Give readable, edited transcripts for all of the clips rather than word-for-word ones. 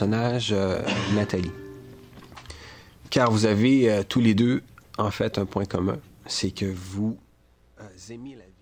personnage, Nathalie. Car vous avez tous les deux, en fait, un point commun. C'est que vous aimez la vie.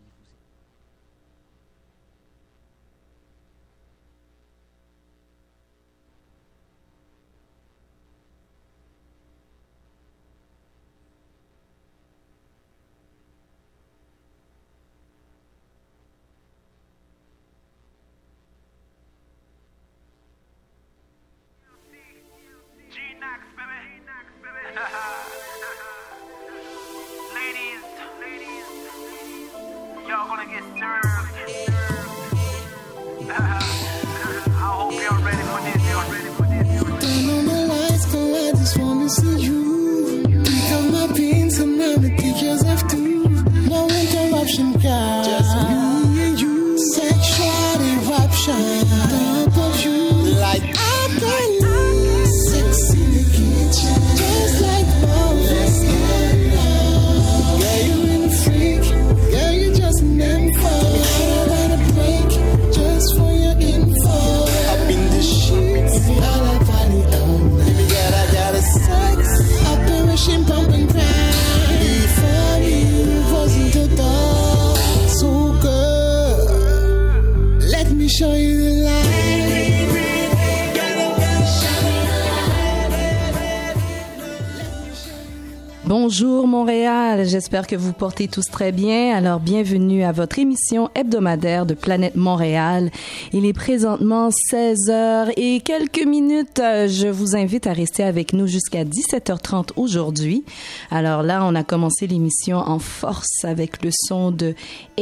Bonjour Montréal, j'espère que vous portez tous très bien. Alors bienvenue à votre émission hebdomadaire de Planète Montréal. Il est présentement 16h et quelques minutes. Je vous invite à rester avec nous jusqu'à 17h30 aujourd'hui. Alors là, on a commencé l'émission en force avec le son de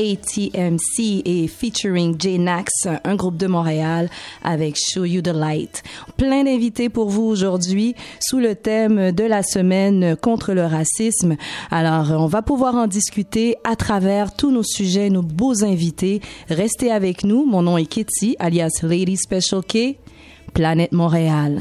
ATMC et featuring J-Nax, un groupe de Montréal avec Show You the Light. Plein d'invités pour vous aujourd'hui sous le thème de la semaine contre le racisme. Alors, on va pouvoir en discuter à travers tous nos sujets, nos beaux invités. Restez avec nous. Mon nom est Kitty, alias Lady Special K, Planète Montréal.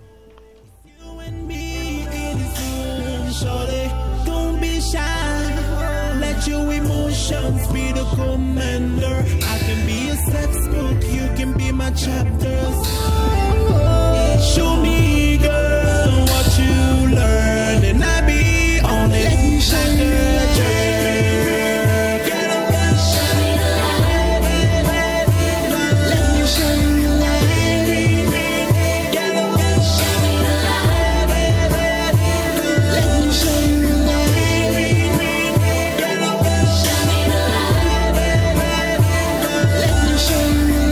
Show me, girl, what you learn, and I be on it. Let me show you the journey. Show me the light. Let me show you the light. Show me the light. Let me show you the light. Show me the light. Let me show you the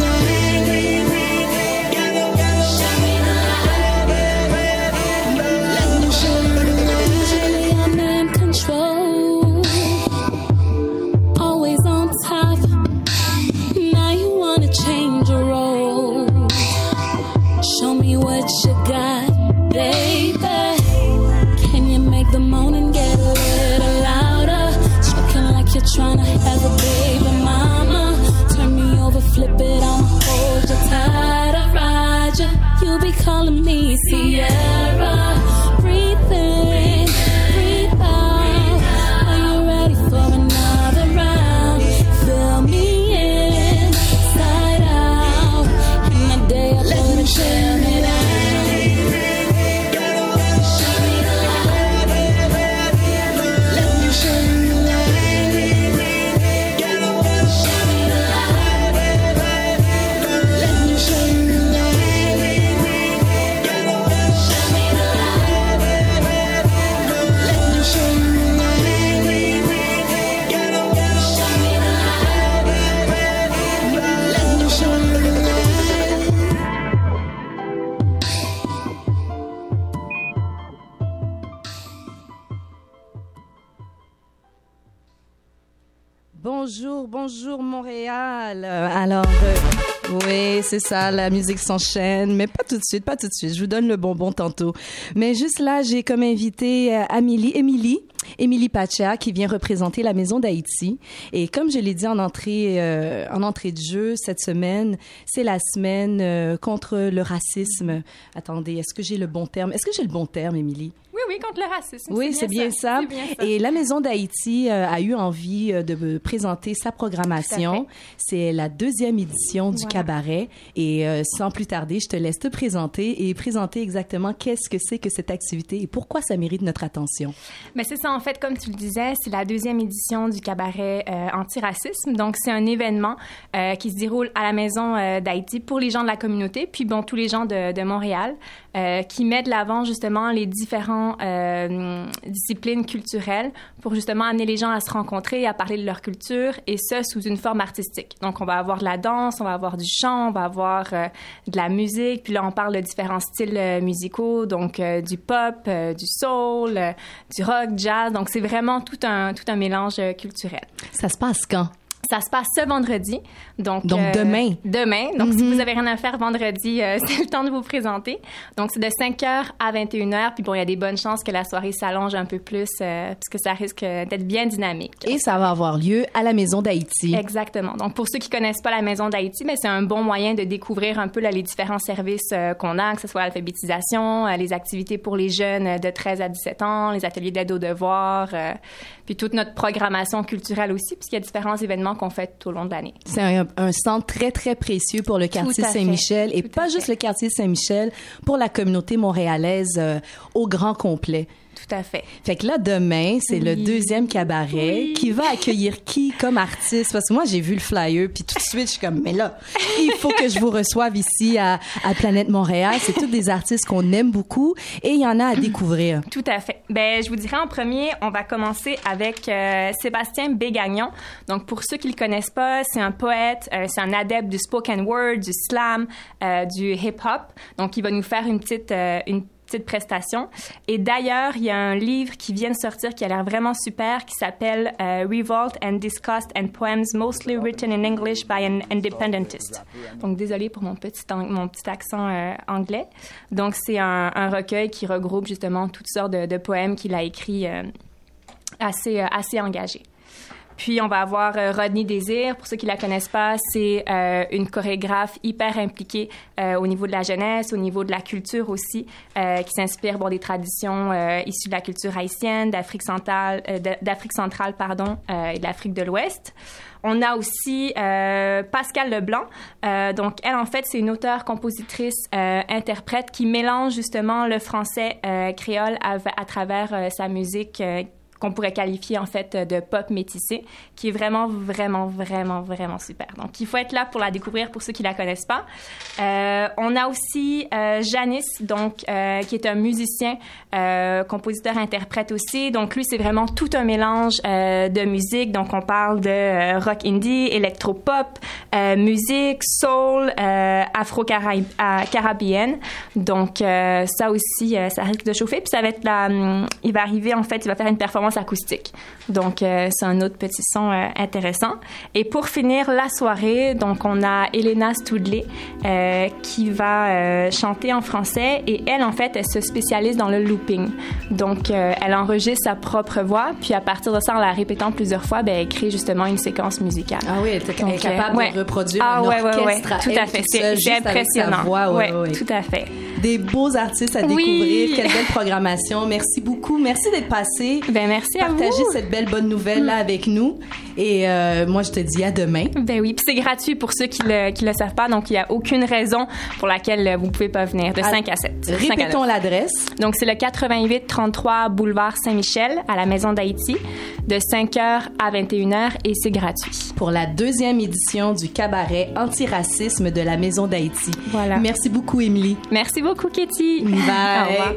trying to have a baby mama. Turn me over, flip it, I'ma hold you tight, I ride you. You be calling me Sierra. Breathe in, breathe out. Are you ready for another round? Fill me in, side out. And the day I let me chill me down. Bonjour Montréal. Alors, oui, c'est ça, la musique s'enchaîne, mais pas tout de suite. Je vous donne le bonbon tantôt. Mais juste là, j'ai comme invité Émilie Pacha, qui vient représenter la Maison d'Haïti. Et comme je l'ai dit en entrée de jeu, cette semaine, c'est la semaine contre le racisme. Attendez, est-ce que j'ai le bon terme? Est-ce que j'ai le bon terme, Émilie? Oui, Oui, contre le racisme. Oui, c'est bien ça. C'est bien ça. Et la Maison d'Haïti a eu envie de présenter sa programmation. C'est la 2e édition du cabaret. Et sans plus tarder, je te laisse te présenter et présenter exactement qu'est-ce que c'est que cette activité et pourquoi ça mérite notre attention. Mais c'est ça, en fait, comme tu le disais, c'est la 2e édition du cabaret antiracisme. Donc, c'est un événement qui se déroule à la Maison d'Haïti pour les gens de la communauté, puis bon, tous les gens de Montréal, qui met de l'avant justement les différents disciplines culturelles pour justement amener les gens à se rencontrer, à parler de leur culture, et ça sous une forme artistique. Donc, on va avoir de la danse, on va avoir du chant, on va avoir de la musique, puis là, on parle de différents styles musicaux, donc du pop, du soul, du rock, jazz. Donc, c'est vraiment tout un mélange culturel. Ça se passe quand? Ça se passe ce vendredi. Donc demain. Demain. Donc, si vous avez rien à faire vendredi, c'est le temps de vous présenter. Donc, c'est de 5h à 21h. Puis bon, il y a des bonnes chances que la soirée s'allonge un peu plus parce que ça risque d'être bien dynamique. Et ça va avoir lieu à la Maison d'Haïti. Exactement. Donc, pour ceux qui connaissent pas la Maison d'Haïti, mais c'est un bon moyen de découvrir un peu là, les différents services qu'on a, que ce soit l'alphabétisation, les activités pour les jeunes de 13 à 17 ans, les ateliers d'aide aux devoirs, puis toute notre programmation culturelle aussi, puisqu'il y a différents événements qu'on fait tout au long de l'année. C'est un centre très, très précieux pour le quartier Saint-Michel et pas juste le quartier Saint-Michel, pour la communauté montréalaise au grand complet. Tout à fait. Fait que là, demain, c'est le 2e cabaret qui va accueillir qui comme artiste? Parce que moi, j'ai vu le flyer, puis tout de suite, je suis comme, mais là, il faut que je vous reçoive ici à Planète Montréal. C'est tous des artistes qu'on aime beaucoup et il y en a à découvrir. Tout à fait. Ben, je vous dirais en premier, on va commencer avec Sébastien Bégagnon. Donc, pour ceux qui le connaissent pas, c'est un poète, c'est un adepte du spoken word, du slam, du hip-hop. Donc, il va nous faire une petite prestation. Et d'ailleurs, il y a un livre qui vient de sortir qui a l'air vraiment super, qui s'appelle Revolt and Disgust and Poems Mostly Written in English by an Independentist. Donc, désolée pour mon petit accent anglais. Donc, c'est un recueil qui regroupe justement toutes sortes de poèmes qu'il a écrits assez engagés. Puis, on va avoir Rodney Désir. Pour ceux qui la connaissent pas, c'est une chorégraphe hyper impliquée au niveau de la jeunesse, au niveau de la culture aussi, qui s'inspire des traditions issues de la culture haïtienne, d'Afrique centrale, et de l'Afrique de l'Ouest. On a aussi Pascal Leblanc. Donc, elle, en fait, c'est une auteure, compositrice, interprète qui mélange justement le français créole à travers sa musique qu'on pourrait qualifier en fait de pop métissé, qui est vraiment, vraiment, vraiment, vraiment super. Donc, il faut être là pour la découvrir pour ceux qui la connaissent pas. On a aussi Janice, donc qui est un musicien, compositeur-interprète aussi. Donc, lui, c'est vraiment tout un mélange de musique. Donc, on parle de rock indie, électropop, musique, soul, afro-caribéenne. Donc, ça aussi, ça risque de chauffer. Puis ça va être il va arriver, en fait, il va faire une performance acoustique. Donc, c'est un autre petit son intéressant. Et pour finir la soirée, donc, on a Elena Stoudley qui va chanter en français. Et elle, en fait, elle se spécialise dans le looping. Donc, elle enregistre sa propre voix. Puis, à partir de ça, en la répétant plusieurs fois, elle crée justement une séquence musicale. Ah oui, elle est capable de reproduire un orchestre à tout à fait. C'est impressionnant. Oui, tout à fait. Des beaux artistes à découvrir. Quelle belle programmation. Merci beaucoup. Merci d'être passé. Ben, merci à vous. Partager cette belle bonne nouvelle-là avec nous. Et moi, je te dis à demain. Ben oui, puis c'est gratuit pour ceux qui le savent pas. Donc, il n'y a aucune raison pour laquelle vous pouvez pas venir de 5 à 7. Répétons l'adresse. Donc, c'est le 8833 boulevard Saint-Michel à la Maison d'Haïti de 5h à 21h et c'est gratuit. Pour la 2e édition du cabaret antiracisme de la Maison d'Haïti. Voilà. Merci beaucoup, Émilie. Merci beaucoup, Katie. Bye. Au revoir.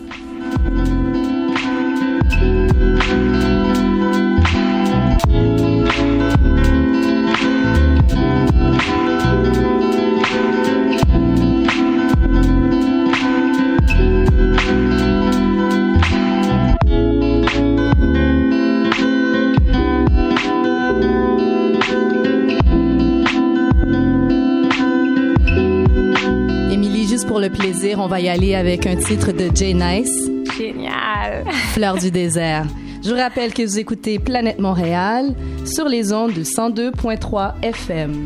Pour le plaisir, on va y aller avec un titre de Jay Nice. Génial! Fleur du désert. Je vous rappelle que vous écoutez Planète Montréal sur les ondes de 102.3 FM.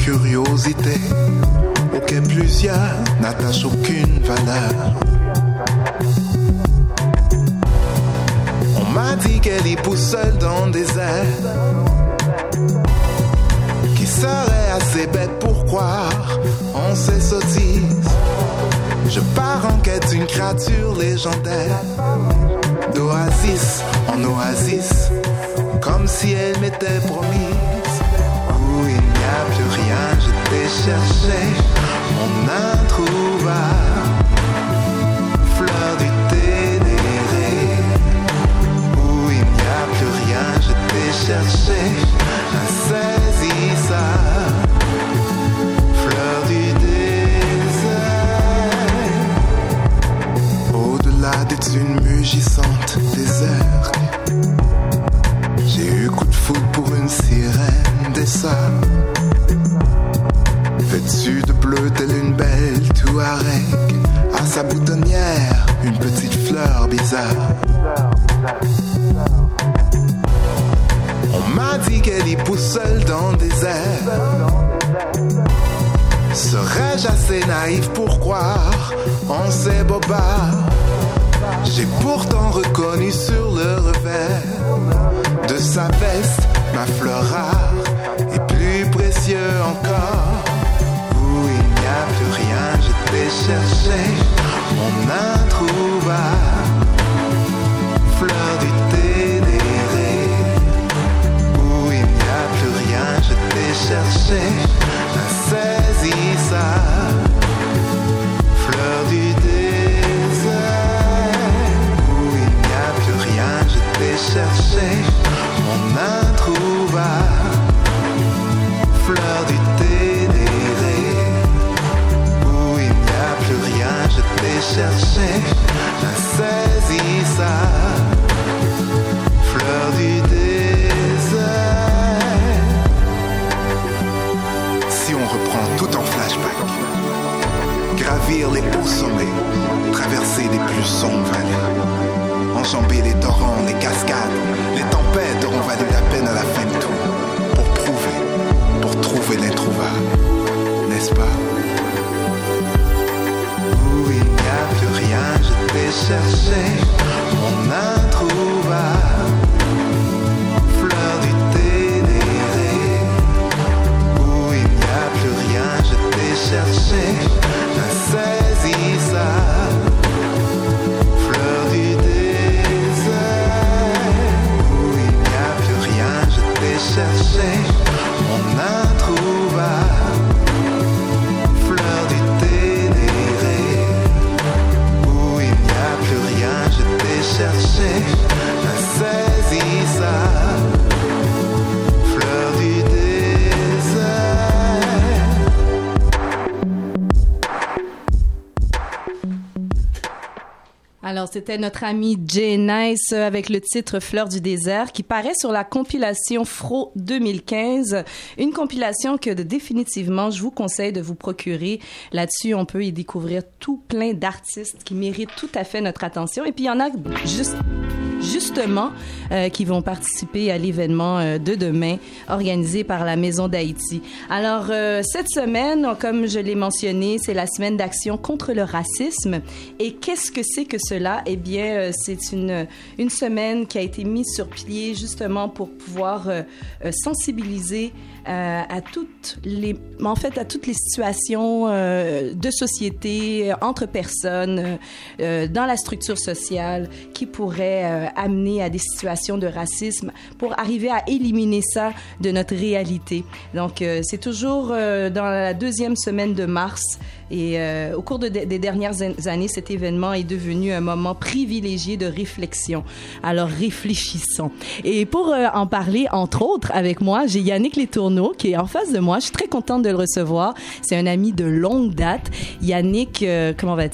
curiosité auquel plusieurs n'attachent aucune valeur. On m'a dit qu'elle y pousse seule dans le désert, qui serait assez bête pour croire en ces sottises. Je pars en quête d'une créature légendaire, d'oasis en oasis, comme si elle m'était promise. Où il n'y a plus rien, je t'ai cherché, mon introuvable, fleur du ténéré. Où il n'y a plus rien, je t'ai cherché, insaisissable, fleur du désert. Au-delà des dunes mugissantes des heures, j'ai eu coup de foudre pour une sirène des sables, vêtue de bleu telle une belle Touareg, à sa boutonnière une petite fleur bizarre. On m'a dit qu'elle y pousse seule dans le désert. Serais-je assez naïf pour croire en ces bobards? J'ai pourtant reconnu sur le revers de sa veste ma fleur rare et plus précieux encore. Où il n'y a plus rien, je t'ai cherché, mon introuvable, fleur du ténéré. Où il n'y a plus rien, je t'ai cherché, insaisissable, fleur du désert. Où il n'y a plus rien, je t'ai cherché, mon introuvable, fleur du ténéré. Où il n'y a plus rien, je t'ai cherché, insaisissable, fleur du désert. Si on reprend tout en flashback, gravir les hauts sommets, traverser les plus sombres vallées, enjamber les torrents, les cascades, les tempêtes auront valu la peine à la fin de tout, pour trouver l'introuvable, n'est-ce pas? Où il n'y a plus rien, je t'ai cherché, mon introuvable, fleur du ténéré. Où il n'y a plus rien, je t'ai cherché, insaisissable, fleur du désert. Où il n'y a plus rien, je t'ai cherché, mon introuvable, fleur du ténéré. Où il n'y a plus rien, je t'ai cherché, insaisissable, fleur du désert. Alors, c'était notre ami Jay Nice avec le titre Fleur du désert qui paraît sur la compilation Fro 2015, une compilation que définitivement je vous conseille de vous procurer. Là-dessus, on peut y découvrir tout plein d'artistes qui méritent tout à fait notre attention. Et puis, il y en a justement qui vont participer à l'événement de demain organisé par la Maison d'Haïti. Alors, cette semaine, comme je l'ai mentionné, c'est la semaine d'action contre le racisme. Et qu'est-ce que c'est que cela? Eh bien, c'est une semaine qui a été mise sur pied justement pour pouvoir sensibiliser à toutes les situations de société, entre personnes, dans la structure sociale qui pourraient amener à des situations de racisme pour arriver à éliminer ça de notre réalité. Donc, c'est toujours dans la deuxième semaine de mars et au cours des dernières années, cet événement est devenu un moment privilégié de réflexion. Alors, réfléchissons. Et pour en parler, entre autres, avec moi, j'ai Yannick Letourneau qui est en face de moi. Je suis très contente de le recevoir. C'est un ami de longue date. Yannick, comment vas-tu?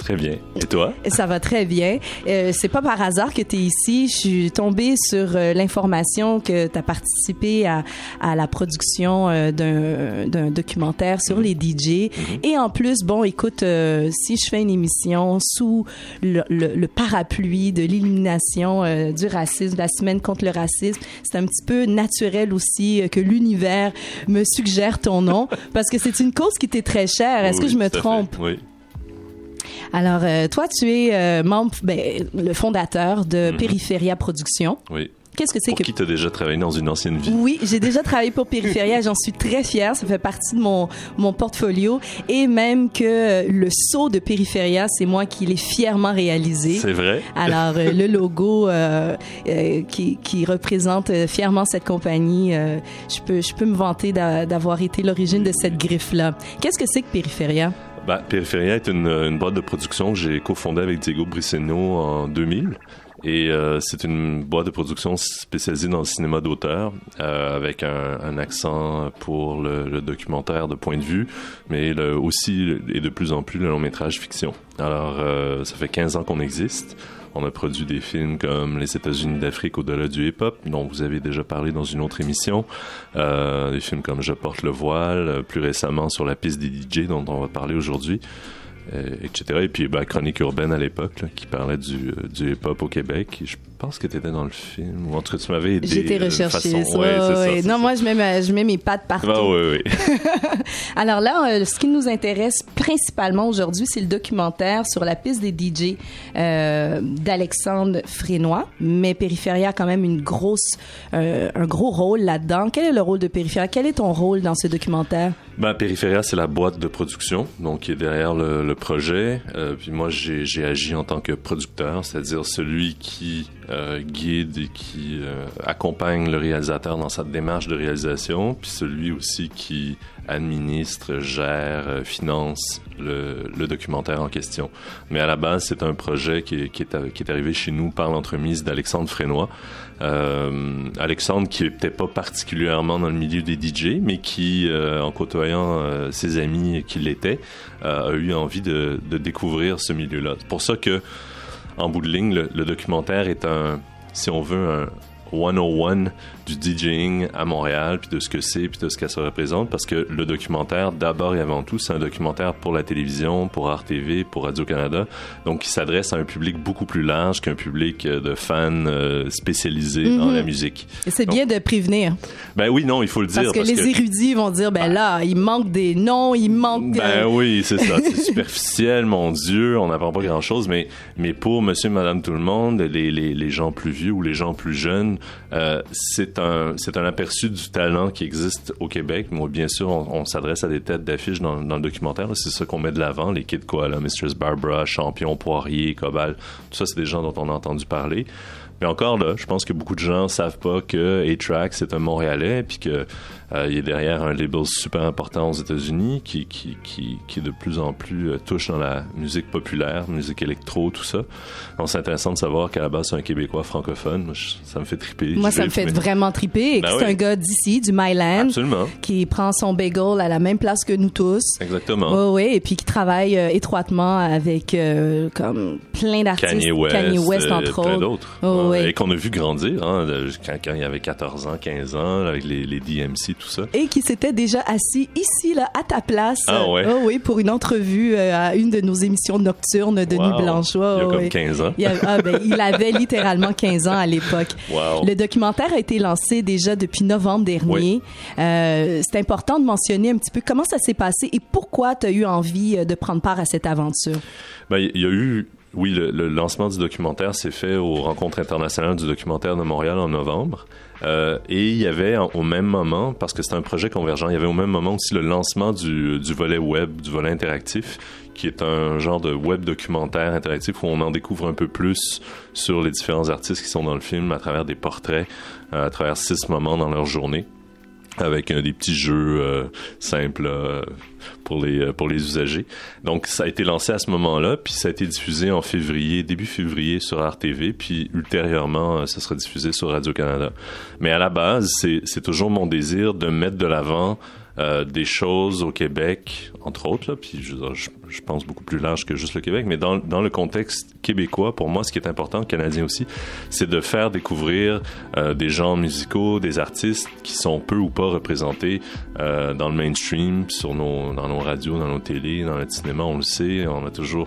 Très bien. Et toi? Ça va très bien. C'est pas par hasard que tu es ici. Je suis tombée sur l'information que tu as participé à la production d'un documentaire sur les DJ. Et en plus, bon, écoute, si je fais une émission sous le parapluie de l'élimination du racisme, la semaine contre le racisme, c'est un petit peu naturel aussi que l'univers me suggère ton nom parce que c'est une cause qui t'est très chère. Est-ce que je me trompe? Oui. Alors, toi, tu es membre, le fondateur de Périphéria Productions. Oui. Qu'est-ce que c'est pour que... qui tu as déjà travaillé dans une ancienne vie? Oui, j'ai déjà travaillé pour Périphéria. J'en suis très fière. Ça fait partie de mon portfolio. Et même que le saut de Périphéria, c'est moi qui l'ai fièrement réalisé. C'est vrai? Alors, le logo qui représente fièrement cette compagnie, je peux me vanter d'avoir été l'origine de cette griffe-là. Qu'est-ce que c'est que Périphéria? Périphéria est une boîte de production que j'ai cofondée avec Diego Briceno en 2000. Et c'est une boîte de production spécialisée dans le cinéma d'auteur, avec un accent pour le documentaire de point de vue, mais aussi et de plus en plus le long-métrage fiction. Alors, ça fait 15 ans qu'on existe. On a produit des films comme Les États-Unis d'Afrique au-delà du hip-hop, dont vous avez déjà parlé dans une autre émission. Des films comme Je porte le voile, plus récemment Sur la piste des DJ, dont on va parler aujourd'hui. Etc. Et puis Chronique urbaine à l'époque, là, qui parlait du hip-hop au Québec. Je pense que tu étais dans le film, ou en tout cas tu m'avais aidé. J'ai été recherchée. Ouais, non, moi je mets mes pattes partout. Oui. Alors là, ce qui nous intéresse principalement aujourd'hui, c'est le documentaire Sur la piste des DJ d'Alexandre Frénois. Mais Périphéria a quand même un gros rôle là-dedans. Quel est le rôle de Périphéria? Quel est ton rôle dans ce documentaire? Périphéria, c'est la boîte de production, donc qui est derrière le projet. Puis moi, j'ai agi en tant que producteur, c'est-à-dire celui qui guide et qui accompagne le réalisateur dans sa démarche de réalisation, puis celui aussi qui administre, gère, finance le documentaire en question. Mais à la base, c'est un projet qui est arrivé chez nous par l'entremise d'Alexandre Frénois. Alexandre, qui n'était pas particulièrement dans le milieu des DJ, mais qui, en côtoyant ses amis qui l'étaient, a eu envie de découvrir ce milieu-là. C'est pour ça que, en bout de ligne, le documentaire est si on veut, un 101 du DJing à Montréal, puis de ce que c'est, puis de ce qu'elle se représente, parce que le documentaire, d'abord et avant tout, c'est un documentaire pour la télévision, pour RTV, pour Radio-Canada, donc qui s'adresse à un public beaucoup plus large qu'un public de fans spécialisés dans la musique. Et c'est bien de prévenir. Oui, non, il faut le dire. Parce que les érudits vont dire, là, il manque des noms, il manque... oui, c'est ça, c'est superficiel, mon Dieu, on n'apprend pas grand-chose, mais pour monsieur, madame, tout le monde, les gens plus vieux ou les gens plus jeunes, c'est un aperçu du talent qui existe au Québec. Moi, bien sûr, on s'adresse à des têtes d'affiche dans le documentaire. Là, c'est ça qu'on met de l'avant. Les Kid Koala, Mistress Barbara, Champion, Poirier, Cobal. Tout ça, c'est des gens dont on a entendu parler. Mais encore là, je pense que beaucoup de gens savent pas que A-Track, c'est un Montréalais, puis que il est derrière un label super important aux États-Unis qui de plus en plus touche dans la musique populaire, musique électro, tout ça. Donc c'est intéressant de savoir qu'à la base c'est un Québécois francophone. Moi, ça me fait triper. Moi, ça me fait vraiment triper. Et c'est un gars d'ici, du Myland, absolument, qui prend son bagel à la même place que nous tous. Exactement. Oui, et puis qui travaille étroitement avec comme plein d'artistes. Kanye West entre autres. Plein d'autres. Et qu'on a vu grandir quand il avait 14 ans, 15 ans, avec les DMC, tout ça. Et qui s'était déjà assis ici, là, à ta place. Oui, pour une entrevue à une de nos émissions nocturnes de Nuit Blanche. Il y a comme 15 ans. Il avait littéralement 15 ans à l'époque. Wow. Le documentaire a été lancé déjà depuis novembre dernier. C'est important de mentionner un petit peu comment ça s'est passé et pourquoi tu as eu envie de prendre part à cette aventure. Il y a eu... Oui, le lancement du documentaire s'est fait aux Rencontres internationales du documentaire de Montréal en novembre. Et il y avait au même moment, parce que c'est un projet convergent, il y avait au même moment aussi le lancement du volet web, du volet interactif, qui est un genre de web documentaire interactif où on en découvre un peu plus sur les différents artistes qui sont dans le film à travers des portraits, à travers 6 moments dans leur journée, avec des petits jeux simples pour les usagers. Donc, ça a été lancé à ce moment-là, puis ça a été diffusé en début février sur RTV, puis ultérieurement, ça sera diffusé sur Radio-Canada. Mais à la base, c'est toujours mon désir de mettre de l'avant des choses au Québec, entre autres, là, puis je pense beaucoup plus large que juste le Québec, mais dans le contexte québécois, pour moi, ce qui est important, canadien aussi, c'est de faire découvrir des genres musicaux, des artistes qui sont peu ou pas représentés dans le mainstream, dans nos radios, dans nos télés, dans le cinéma, on le sait, on a toujours...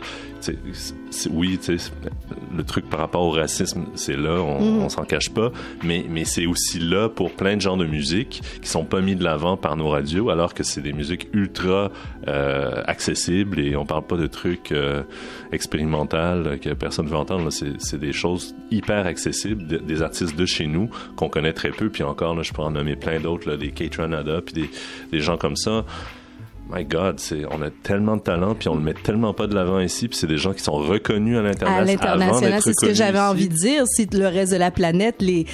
oui, le truc par rapport au racisme, c'est là, on s'en cache pas, mais c'est aussi là pour plein de genres de musique qui sont pas mis de l'avant par nos radios, alors que c'est des musiques ultra accessibles et on parle pas de trucs expérimentaux que personne veut entendre. Là. C'est des choses hyper accessibles, des artistes de chez nous qu'on connaît très peu, puis encore, là, je pourrais en nommer plein d'autres, là, des Kate Ranada, puis des gens comme ça. My God, on a tellement de talent, puis on le met tellement pas de l'avant ici, puis c'est des gens qui sont reconnus à l'international. C'est ce que j'avais envie de dire. Si le reste de la planète, les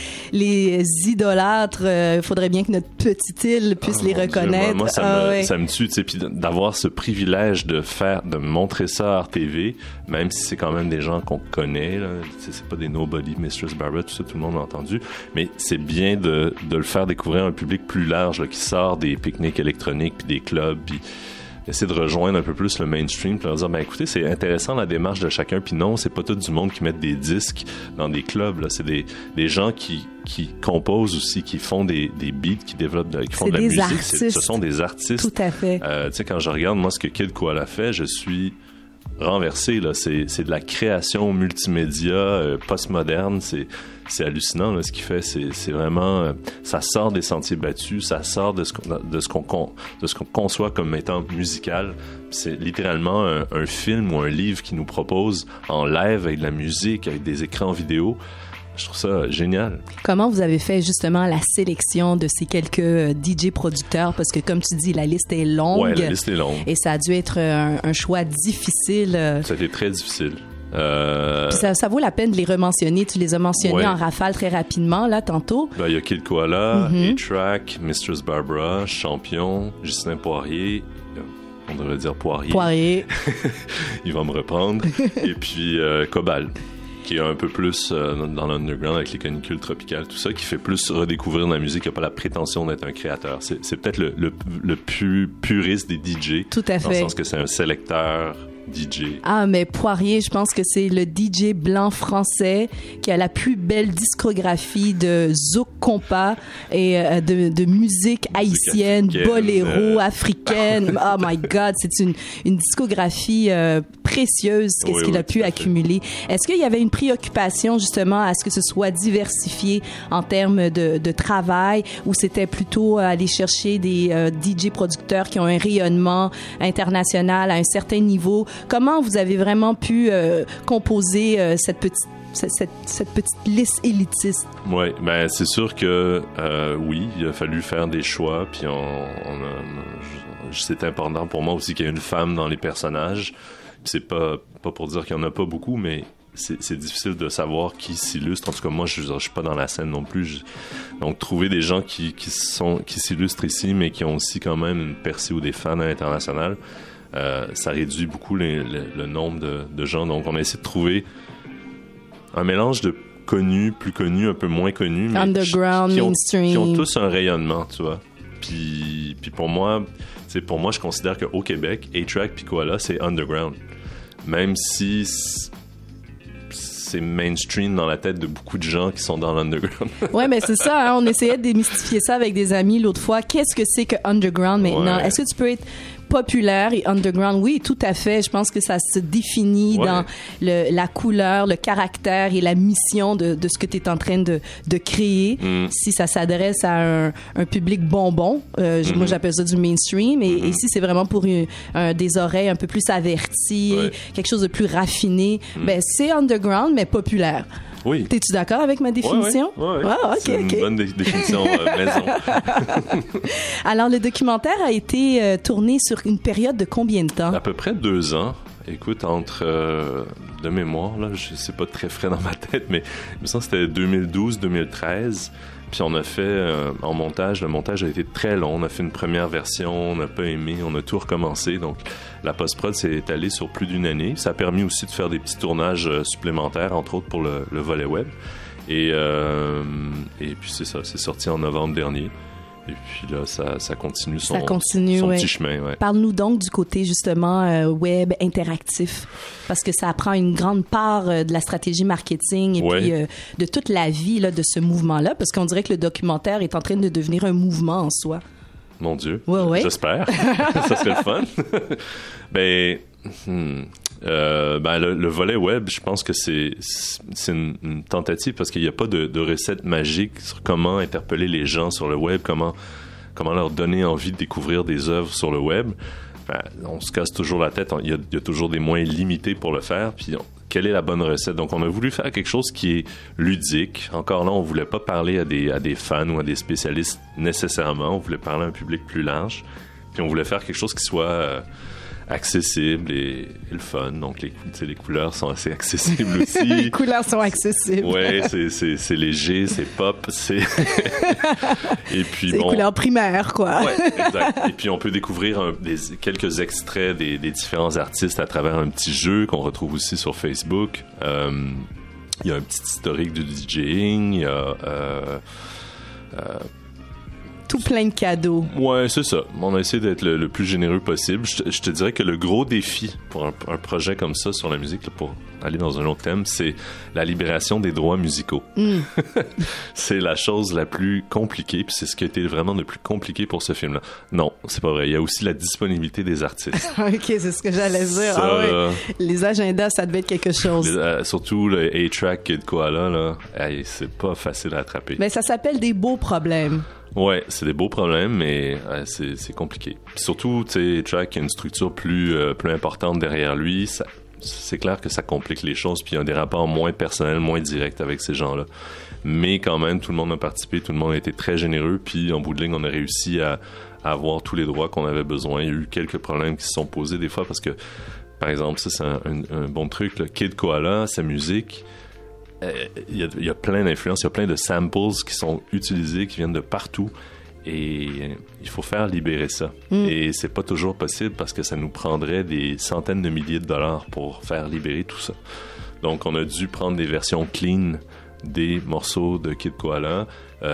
idolâtres, il faudrait bien que notre petite île puisse les reconnaître. Moi, ça me tue, tu sais, puis d'avoir ce privilège de montrer ça à RTV, même si c'est quand même des gens qu'on connaît, là, c'est pas des nobody, Mistress Barbara, tout ça, tout le monde l'a entendu, mais c'est bien de le faire découvrir à un public plus large, là, qui sort des pique-niques électroniques, puis des clubs, puis essayer de rejoindre un peu plus le mainstream, puis leur dire, ben écoutez, c'est intéressant la démarche de chacun, puis non, c'est pas tout du monde qui met des disques dans des clubs, là, c'est des gens qui composent aussi, qui font des beats, qui développent, qui font de la musique, ce sont des artistes. Tout à fait. Tu sais, quand je regarde, moi, ce que Kid Koala fait, je suis renversé, là, c'est de la création multimédia postmoderne, c'est hallucinant, là, ce qu'il fait, c'est vraiment, ça sort des sentiers battus, ça sort de ce qu'on conçoit comme étant musical. C'est littéralement un film ou un livre qui nous propose en live avec de la musique, avec des écrans vidéo. Je trouve ça génial. Comment vous avez fait justement la sélection de ces quelques DJ producteurs? Parce que comme tu dis, la liste est longue. Ouais, la liste est longue. Et ça a dû être un choix difficile. Ça a été très difficile. Puis ça vaut la peine de les rementionner. Tu les as mentionnés en rafale très rapidement, là, tantôt. Ben, il y a Kid Koala, A-Track, Mistress Barbara, Champion, Justin Poirier. On devrait dire Poirier. Il va me reprendre. Et puis Cobal, qui est un peu plus dans l'underground avec les canicules tropicales, tout ça, qui fait plus redécouvrir la musique, qui n'a pas la prétention d'être un créateur. C'est peut-être le plus puriste des DJ. Tout à fait. Dans le sens que c'est un sélecteur DJ. Ah, mais Poirier, je pense que c'est le DJ blanc français qui a la plus belle discographie de zouk compas et de musique haïtienne, boléro, africaine. Oh my God, c'est une discographie précieuse, qu'est-ce qu'il a pu accumuler. Est-ce qu'il y avait une préoccupation justement à ce que ce soit diversifié en termes de travail, ou c'était plutôt aller chercher des DJ producteurs qui ont un rayonnement international à un certain niveau? Comment vous avez vraiment pu composer cette petite liste élitiste? Oui, ben c'est sûr que oui, il a fallu faire des choix, puis c'est important pour moi aussi qu'il y ait une femme dans les personnages. C'est pas pour dire qu'il y en a pas beaucoup, mais c'est difficile de savoir qui s'illustre. En tout cas, moi, je suis pas dans la scène non plus. Donc, trouver des gens qui s'illustrent ici, mais qui ont aussi quand même une percée ou des fans à l'international, ça réduit beaucoup le nombre de gens. Donc, on a essayé de trouver un mélange de connus, plus connus, un peu moins connus, mais underground, mainstream, qui ont tous un rayonnement, tu vois. Puis pour moi, je considère qu'au Québec, A-Track puis Koala, c'est underground. Même si c'est mainstream dans la tête de beaucoup de gens qui sont dans l'underground. Ouais, mais c'est ça, hein, on essayait de démystifier ça avec des amis l'autre fois. Qu'est-ce que c'est que underground maintenant? Ouais. Est-ce que tu peux être populaire et underground? Oui, tout à fait. Je pense que ça se définit dans la couleur, le caractère et la mission de ce que tu es en train de créer. Si ça s'adresse à un public bonbon, moi j'appelle ça du mainstream, et si c'est vraiment pour des oreilles un peu plus averties, quelque chose de plus raffiné, ben c'est underground mais populaire. Oui. T'es-tu d'accord avec ma définition? Oui. Ah, okay, c'est une bonne définition maison. Alors, le documentaire a été tourné sur une période de combien de temps? À peu près 2 ans. Écoute, entre de mémoire, là, c'est pas très frais dans ma tête, mais il me semble que c'était 2012-2013. Puis on a fait en montage, le montage a été très long. On a fait une première version, on n'a pas aimé, on a tout recommencé. Donc la post-prod s'est étalée sur plus d'1 année. Ça a permis aussi de faire des petits tournages supplémentaires, entre autres pour le volet web. Et puis c'est ça, c'est sorti en novembre dernier. Et puis là, ça continue son ouais. petit chemin. Ouais. Parle-nous donc du côté, justement, web interactif, parce que ça prend une grande part de la stratégie marketing et puis de toute la vie là, de ce mouvement-là, parce qu'on dirait que le documentaire est en train de devenir un mouvement en soi. Mon Dieu, j'espère. Ça serait le fun. Le volet web, je pense que c'est une tentative parce qu'il n'y a pas de recette magique sur comment interpeller les gens sur le web, comment leur donner envie de découvrir des œuvres sur le web. On se casse toujours la tête, il y a toujours des moyens limités pour le faire, puis quelle est la bonne recette? Donc, on a voulu faire quelque chose qui est ludique. Encore là, on voulait pas parler à des fans ou à des spécialistes nécessairement, on voulait parler à un public plus large, puis on voulait faire quelque chose qui soit accessible et le fun. Donc, les couleurs sont assez accessibles aussi. Les couleurs sont accessibles. Ouais, c'est léger, c'est pop, Et puis, c'est des couleurs primaires, quoi. Ouais, exact. Et puis, on peut découvrir quelques extraits des différents artistes à travers un petit jeu qu'on retrouve aussi sur Facebook. Il y a un petit historique du DJing, il y a... tout plein de cadeaux. Ouais, c'est ça. On a essayé d'être le plus généreux possible. Je te dirais que le gros défi pour un projet comme ça sur la musique, là, pour aller dans un autre thème, c'est la libération des droits musicaux. C'est la chose la plus compliquée, puis c'est ce qui a été vraiment le plus compliqué pour ce film-là. Non, c'est pas vrai. Il y a aussi la disponibilité des artistes. OK, c'est ce que j'allais dire. Les agendas, ça devait être quelque chose. Surtout le A-Track Kid Koala, là, c'est pas facile à attraper. Mais ça s'appelle des beaux problèmes. Ouais, c'est des beaux problèmes, mais c'est compliqué. Puis surtout, tu sais, Track a une structure plus importante derrière lui. C'est clair que ça complique les choses, puis il y a des rapports moins personnels, moins directs avec ces gens-là. Mais quand même, tout le monde a participé, tout le monde a été très généreux, puis en bout de ligne, on a réussi à avoir tous les droits qu'on avait besoin. Il y a eu quelques problèmes qui se sont posés des fois, parce que, par exemple, ça, c'est un bon truc, là. Kid Koala, sa musique... Il y a plein d'influences, il y a plein de samples qui sont utilisés, qui viennent de partout, et il faut faire libérer ça. Et c'est pas toujours possible parce que ça nous prendrait des centaines de milliers de dollars pour faire libérer tout ça. Donc on a dû prendre des versions clean des morceaux de Kid Koala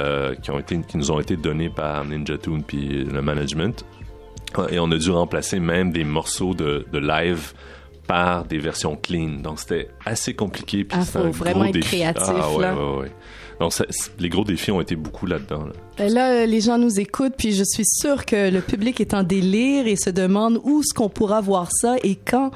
qui nous ont été donnés par Ninja Tune puis le management, et on a dû remplacer même des morceaux de live par des versions clean. Donc, c'était assez compliqué. Puis c'était faut vraiment être créatif, là. Ouais. Donc, les gros défis ont été beaucoup là-dedans. Là, les gens nous écoutent, puis je suis sûre que le public est en délire et se demande où est-ce qu'on pourra voir ça et quand.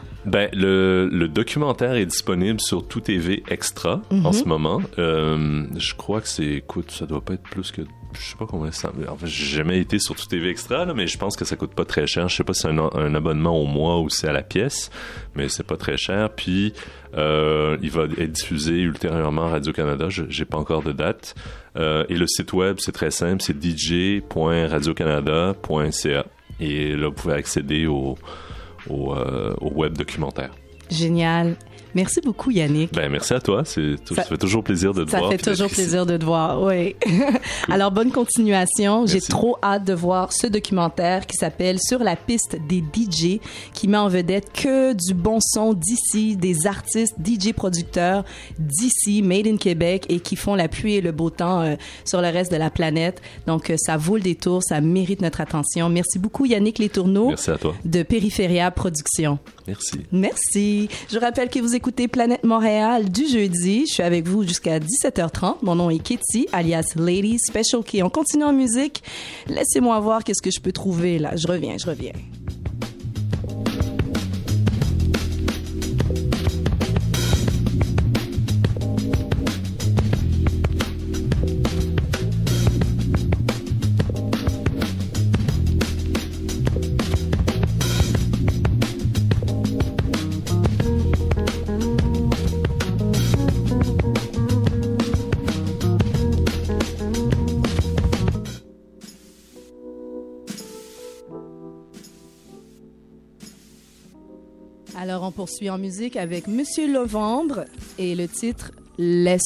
Le documentaire est disponible sur Tout TV Extra en ce moment. Je crois que ça doit pas être plus que... Je sais pas combien ça... En fait, j'ai jamais été sur Tout TV Extra, là, mais je pense que ça coûte pas très cher. Je sais pas si c'est un abonnement au mois ou c'est à la pièce, mais c'est pas très cher. Puis, il va être diffusé ultérieurement à Radio-Canada. J'ai pas encore de date. Et le site web, c'est très simple. C'est dj.radiocanada.ca. Et là, vous pouvez accéder au web documentaire. Génial. Merci beaucoup, Yannick. Merci à toi. Ça fait toujours plaisir de te voir. Ça fait toujours plaisir de te voir, oui. Cool. Alors, bonne continuation. Merci. J'ai trop hâte de voir ce documentaire qui s'appelle Sur la piste des DJ, qui met en vedette que du bon son d'ici, des artistes DJ producteurs d'ici, made in Québec, et qui font la pluie et le beau temps sur le reste de la planète. Donc, ça vaut le détour, ça mérite notre attention. Merci beaucoup, Yannick Letourneau. Merci à toi. De Périphéria Productions. Merci. Je rappelle que vous écoutez Planète Montréal du jeudi. Je suis avec vous jusqu'à 17h30. Mon nom est Kitty, alias Lady Special Key. On continue en musique. Laissez-moi voir qu'est-ce que je peux trouver là. Je reviens. Alors, on poursuit en musique avec Monsieur Novembre et le titre « Laisse-moi ».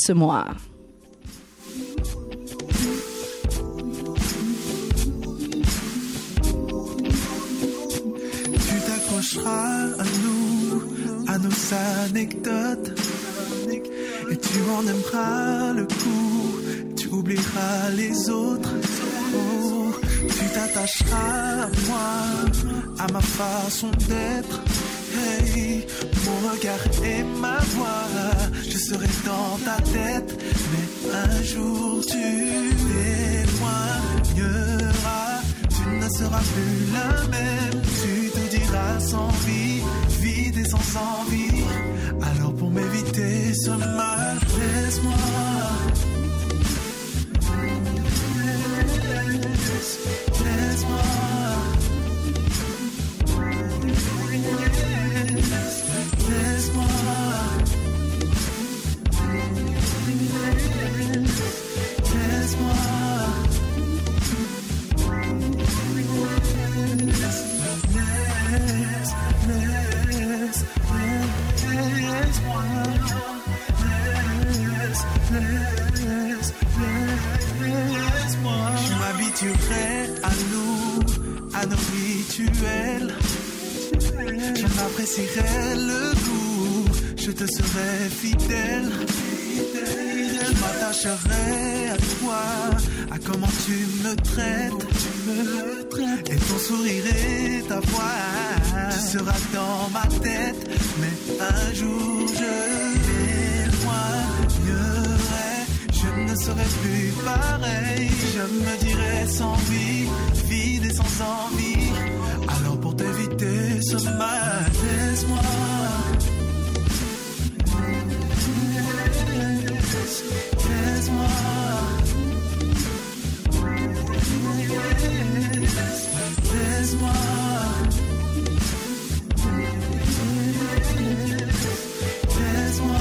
Tu t'accrocheras à nous, à nos anecdotes, et tu en aimeras le coup, tu oublieras les autres. Oh, Tu t'attacheras à moi, à ma façon d'être. Hey, mon regard et ma voix, je serai dans ta tête. Mais un jour tu t'éloigneras, tu ne seras plus la même. Tu te diras sans vie, vide et sans envie. Alors pour m'éviter ce mal, laisse-moi. Laisse-moi. Laisse-moi. Laisse-moi. Je m'habituerai à nos rituels. J'en apprécierai le goût, je te serai fidèle. Je m'attacherai à toi, à comment tu me traites. Et ton sourire et ta voix, tu seras dans ma tête. Mais un jour je m'éloignerai, je ne serai plus pareil. Je me dirai sans vie, vide et sans envie. Alors pour t'éviter ce mal, laisse-moi. Laisse-moi. Laisse-moi. Laisse-moi.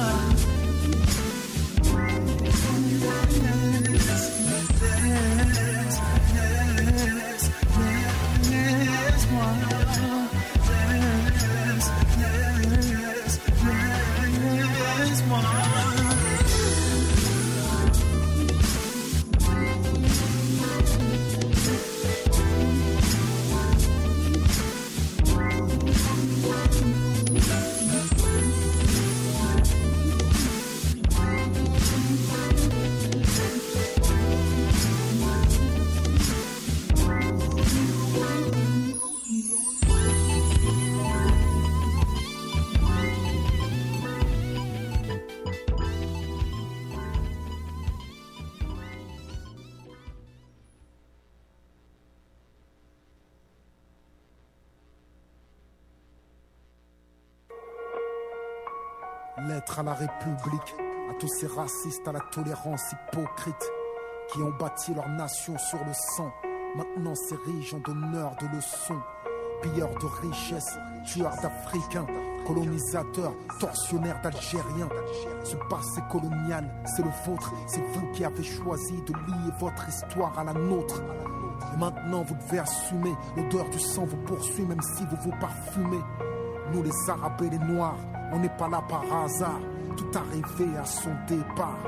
Lettre à la République, à tous ces racistes à la tolérance hypocrite qui ont bâti leur nation sur le sang, maintenant s'érigent en donneurs de leçons. Pilleurs de richesses, tueurs d'Africains, colonisateurs, tortionnaires d'Algériens. Ce passé colonial, c'est le vôtre, c'est vous qui avez choisi de lier votre histoire à la nôtre. Et maintenant vous devez assumer, l'odeur du sang vous poursuit même si vous vous parfumez. Nous les Arabes et les Noirs, on n'est pas là par hasard, tout arrivé à son départ.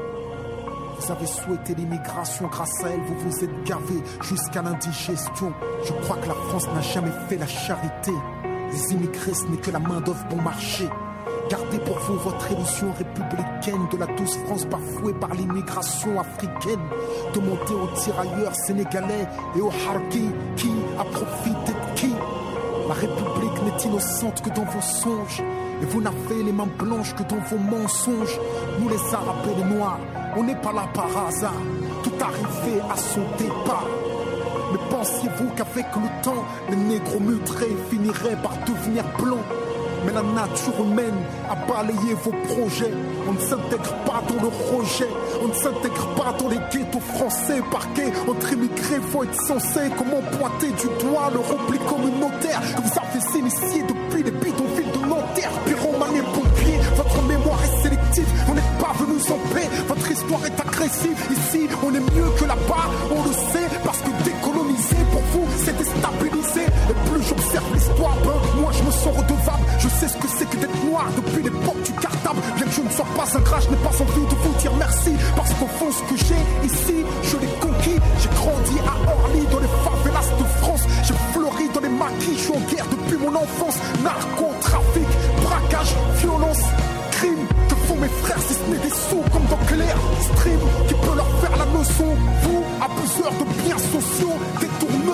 Vous avez souhaité l'immigration, grâce à elle vous vous êtes gavés jusqu'à l'indigestion. Je crois que la France n'a jamais fait la charité. Les immigrés ce n'est que la main d'œuvre bon marché. Gardez pour vous votre illusion républicaine de la douce France bafouée par l'immigration africaine. Demandez aux tirailleurs sénégalais et aux harkis qui a profité de qui. La République n'est innocente que dans vos songes, et vous n'avez les mains blanches que dans vos mensonges. Nous les Arabes et les Noirs, on n'est pas là par hasard, tout arrivé à son départ. Mais pensiez-vous qu'avec le temps, les négros mutrés finiraient par devenir blancs? Mais la nature humaine a balayé vos projets. On ne s'intègre pas dans le rejet, on ne s'intègre pas dans les ghettos français. Parqués entre immigrés, faut être censé. Comment pointer du doigt le repli communautaire que vous avez initié depuis les bidonvilles de Nanterre? Pyromane et pompiers, votre mémoire est sélective. On n'est pas venus en paix, votre histoire est agressive. Ici, on est mieux que là-bas, on le sait. Parce que décoloniser pour vous, c'est déstabiliser. Et plus j'observe l'histoire, moi je me sens redevable. Je sais ce que c'est que d'être noir depuis l'époque du cartable. Bien que je ne sois pas un gras, je n'ai pas envie de vous dire merci. Parce qu'au fond ce que j'ai ici, je l'ai conquis. J'ai grandi à Orly dans les favelas de France. J'ai fleuri dans les maquis, je suis en guerre depuis mon enfance. Narcotrafic, braquage, violence, crime. Que font mes frères si ce n'est des sous comme dans Clair Stream qui peut leur faire la leçon? Vous, abuseurs de biens sociaux, détournés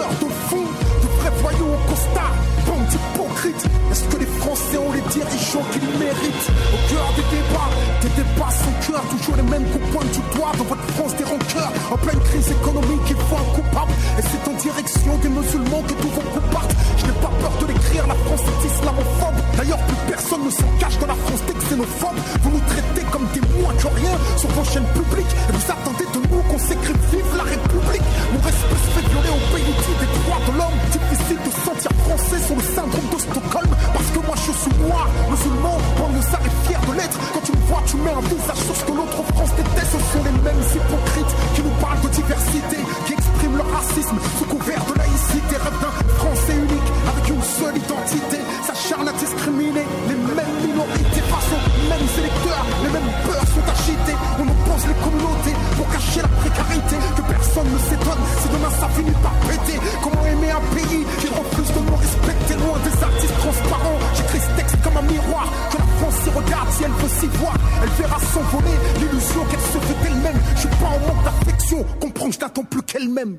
dirigeants qui le méritent. Au cœur des débats sans cœur, toujours les mêmes qu'on pointe du doigt dans votre France des rancœurs. En pleine crise économique, il faut un coupable. Et c'est en direction des musulmans que tous vos coups partent. Je n'ai pas peur de l'écrire, la France est islamophobe. D'ailleurs, plus personne ne s'en cache dans la France des xénophobes. Vous nous traitez comme des moins que rien sur vos chaînes publiques. Et vous attendez de nous qu'on s'écrive vive la République. Mon respect se fait violer au pays des droits de l'homme. Difficile de sentir français sur le syndrome de Stockholm. Parce que moi je suis noir, musulman, banlieusard et fier de l'être. Quand tu me vois, tu mets un visage sur ce que l'autre France déteste. Ce sont les mêmes hypocrites qui nous parlent de diversité, qui expriment leur racisme sous couvert de laïcité. Rêve d'un français unique avec une seule identité. S'acharne à discriminer les mêmes minorités face aux mêmes électeurs. Les mêmes peurs sont agités. On oppose les communautés pour cacher la précarité. Que personne ne s'étonne si demain ça finit par péter. Comment aimer un pays qui refuse de me respecter? Loin des artistes transparents, j'écris ce texte comme un miroir. Que la France s'y regarde si elle veut s'y voir. Elle verra s'envoler l'illusion qu'elle se fait elle-même. Je suis pas en manque d'affection, comprends que je n'attends plus qu'elle-même.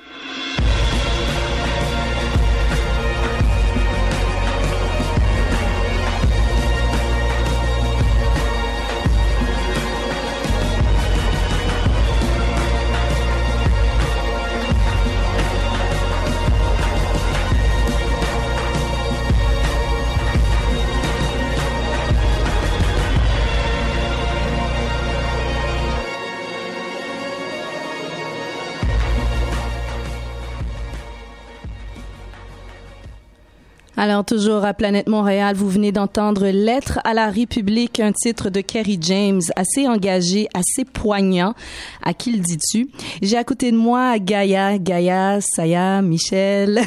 Alors, toujours à Planète Montréal, vous venez d'entendre Lettre à la République, un titre de Kerry James, assez engagé, assez poignant. À qui le dis-tu? J'ai à côté de moi Gaïa, Saya, Michel.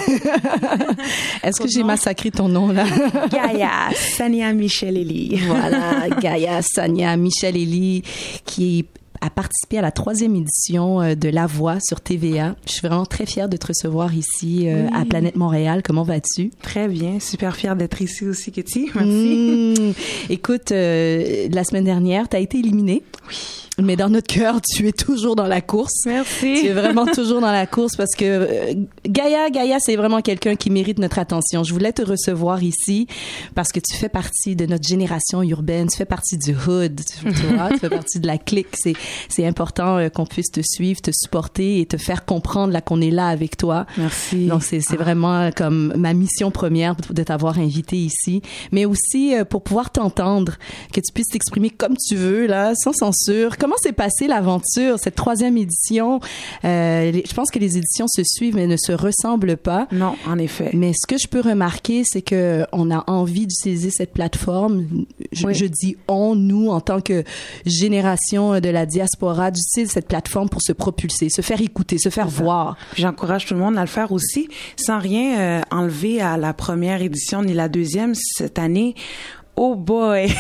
Est-ce que j'ai massacré ton nom, là? Gaïa, Sania Michel Elie. Voilà, Gaïa, Sania, Michel Elie, qui a participé à la 3e édition de La Voix sur TVA. Je suis vraiment très fière de te recevoir ici à Planète Montréal. Comment vas-tu? Très bien, super fière d'être ici aussi, Katie. Merci. Écoute, la semaine dernière, tu as été éliminée. Oui. Mais dans notre cœur, tu es toujours dans la course. Merci. Tu es vraiment toujours dans la course parce que Gaïa, c'est vraiment quelqu'un qui mérite notre attention. Je voulais te recevoir ici parce que tu fais partie de notre génération urbaine, tu fais partie du hood, tu vois, tu fais partie de la clique. C'est important qu'on puisse te suivre, te supporter et te faire comprendre là qu'on est là avec toi. Merci. Donc c'est vraiment comme ma mission première de t'avoir invité ici, mais aussi pour pouvoir t'entendre, que tu puisses t'exprimer comme tu veux là, sans censure. Comment s'est passée l'aventure, cette 3e édition? Je pense que les éditions se suivent mais ne se ressemblent pas. Non, en effet. Mais ce que je peux remarquer, c'est que on a envie d'utiliser cette plateforme. Je dis on, nous, en tant que génération de la diaspora, d'utiliser cette plateforme pour se propulser, se faire écouter, se faire voir. J'encourage tout le monde à le faire aussi, sans rien enlever à la 1re édition ni la 2e cette année. Oh boy!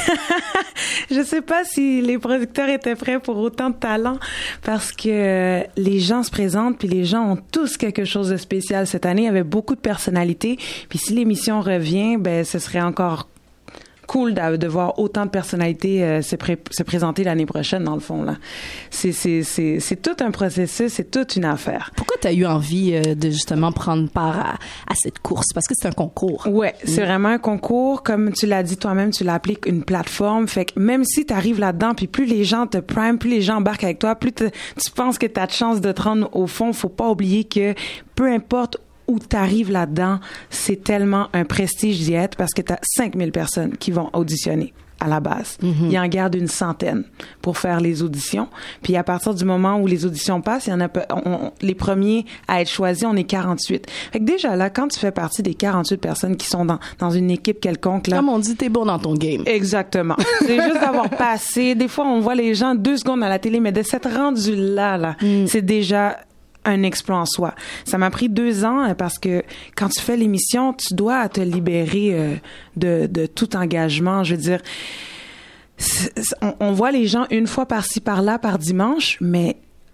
Je sais pas si les producteurs étaient prêts pour autant de talent parce que les gens se présentent puis les gens ont tous quelque chose de spécial. Cette année, il y avait beaucoup de personnalités. Puis si l'émission revient, ben ce serait encore cool de voir autant de personnalités se présenter l'année prochaine, dans le fond, là. C'est tout un processus, c'est toute une affaire. Pourquoi tu as eu envie de justement prendre part à cette course? Parce que c'est un concours. Ouais, c'est vraiment un concours. Comme tu l'as dit toi-même, tu l'as appelé une plateforme. Fait que même si tu arrives là-dedans, puis plus les gens te priment, plus les gens embarquent avec toi, plus tu penses que tu as de chance de te rendre au fond, faut pas oublier que peu importe où t'arrives là-dedans, c'est tellement un prestige d'y être parce que t'as 5000 personnes qui vont auditionner à la base. Mm-hmm. Il en garde une centaine pour faire les auditions. Puis à partir du moment où les auditions passent, il y en a les premiers à être choisis, on est 48. Fait que déjà là, quand tu fais partie des 48 personnes qui sont dans une équipe quelconque, là. Comme on dit, t'es bon dans ton game. Exactement. C'est juste d'avoir passé. Des fois, on voit les gens 2 secondes à la télé, mais de s'être rendu là, c'est déjà un exploit en soi. Ça m'a pris 2 ans parce que quand tu fais l'émission, tu dois te libérer de tout engagement. Je veux dire, on voit les gens une fois par-ci par-là par dimanche, mais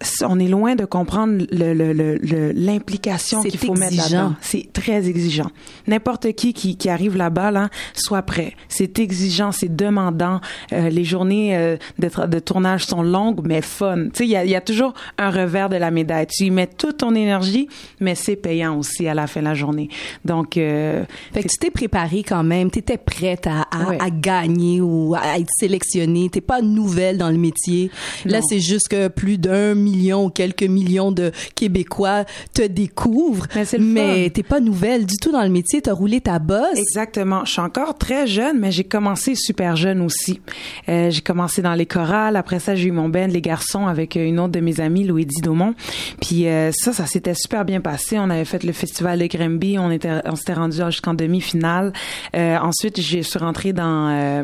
on est loin de comprendre l'implication qu'il faut mettre là-dedans. C'est très exigeant. N'importe qui arrive là-bas, là, soit prêt. C'est exigeant, c'est demandant. Les journées de tournage sont longues, mais fun. Tu sais, il y a toujours un revers de la médaille. Tu y mets toute ton énergie, mais c'est payant aussi à la fin de la journée. Donc, fait que tu t'es préparée quand même. T'étais prête à gagner ou à être sélectionnée. T'es pas nouvelle dans le métier. Là, c'est juste que plus d'1 million ou quelques millions de Québécois te découvrent. Mais t'es pas nouvelle du tout dans le métier. T'as roulé ta bosse. Exactement. Je suis encore très jeune, mais j'ai commencé super jeune aussi. J'ai commencé dans les chorales. Après ça, j'ai eu mon band Les Garçons avec une autre de mes amies, Louis-Di Daumont. Puis ça s'était super bien passé. On avait fait le festival de Granby. On s'était rendu jusqu'en demi-finale. Ensuite, je suis rentrée dans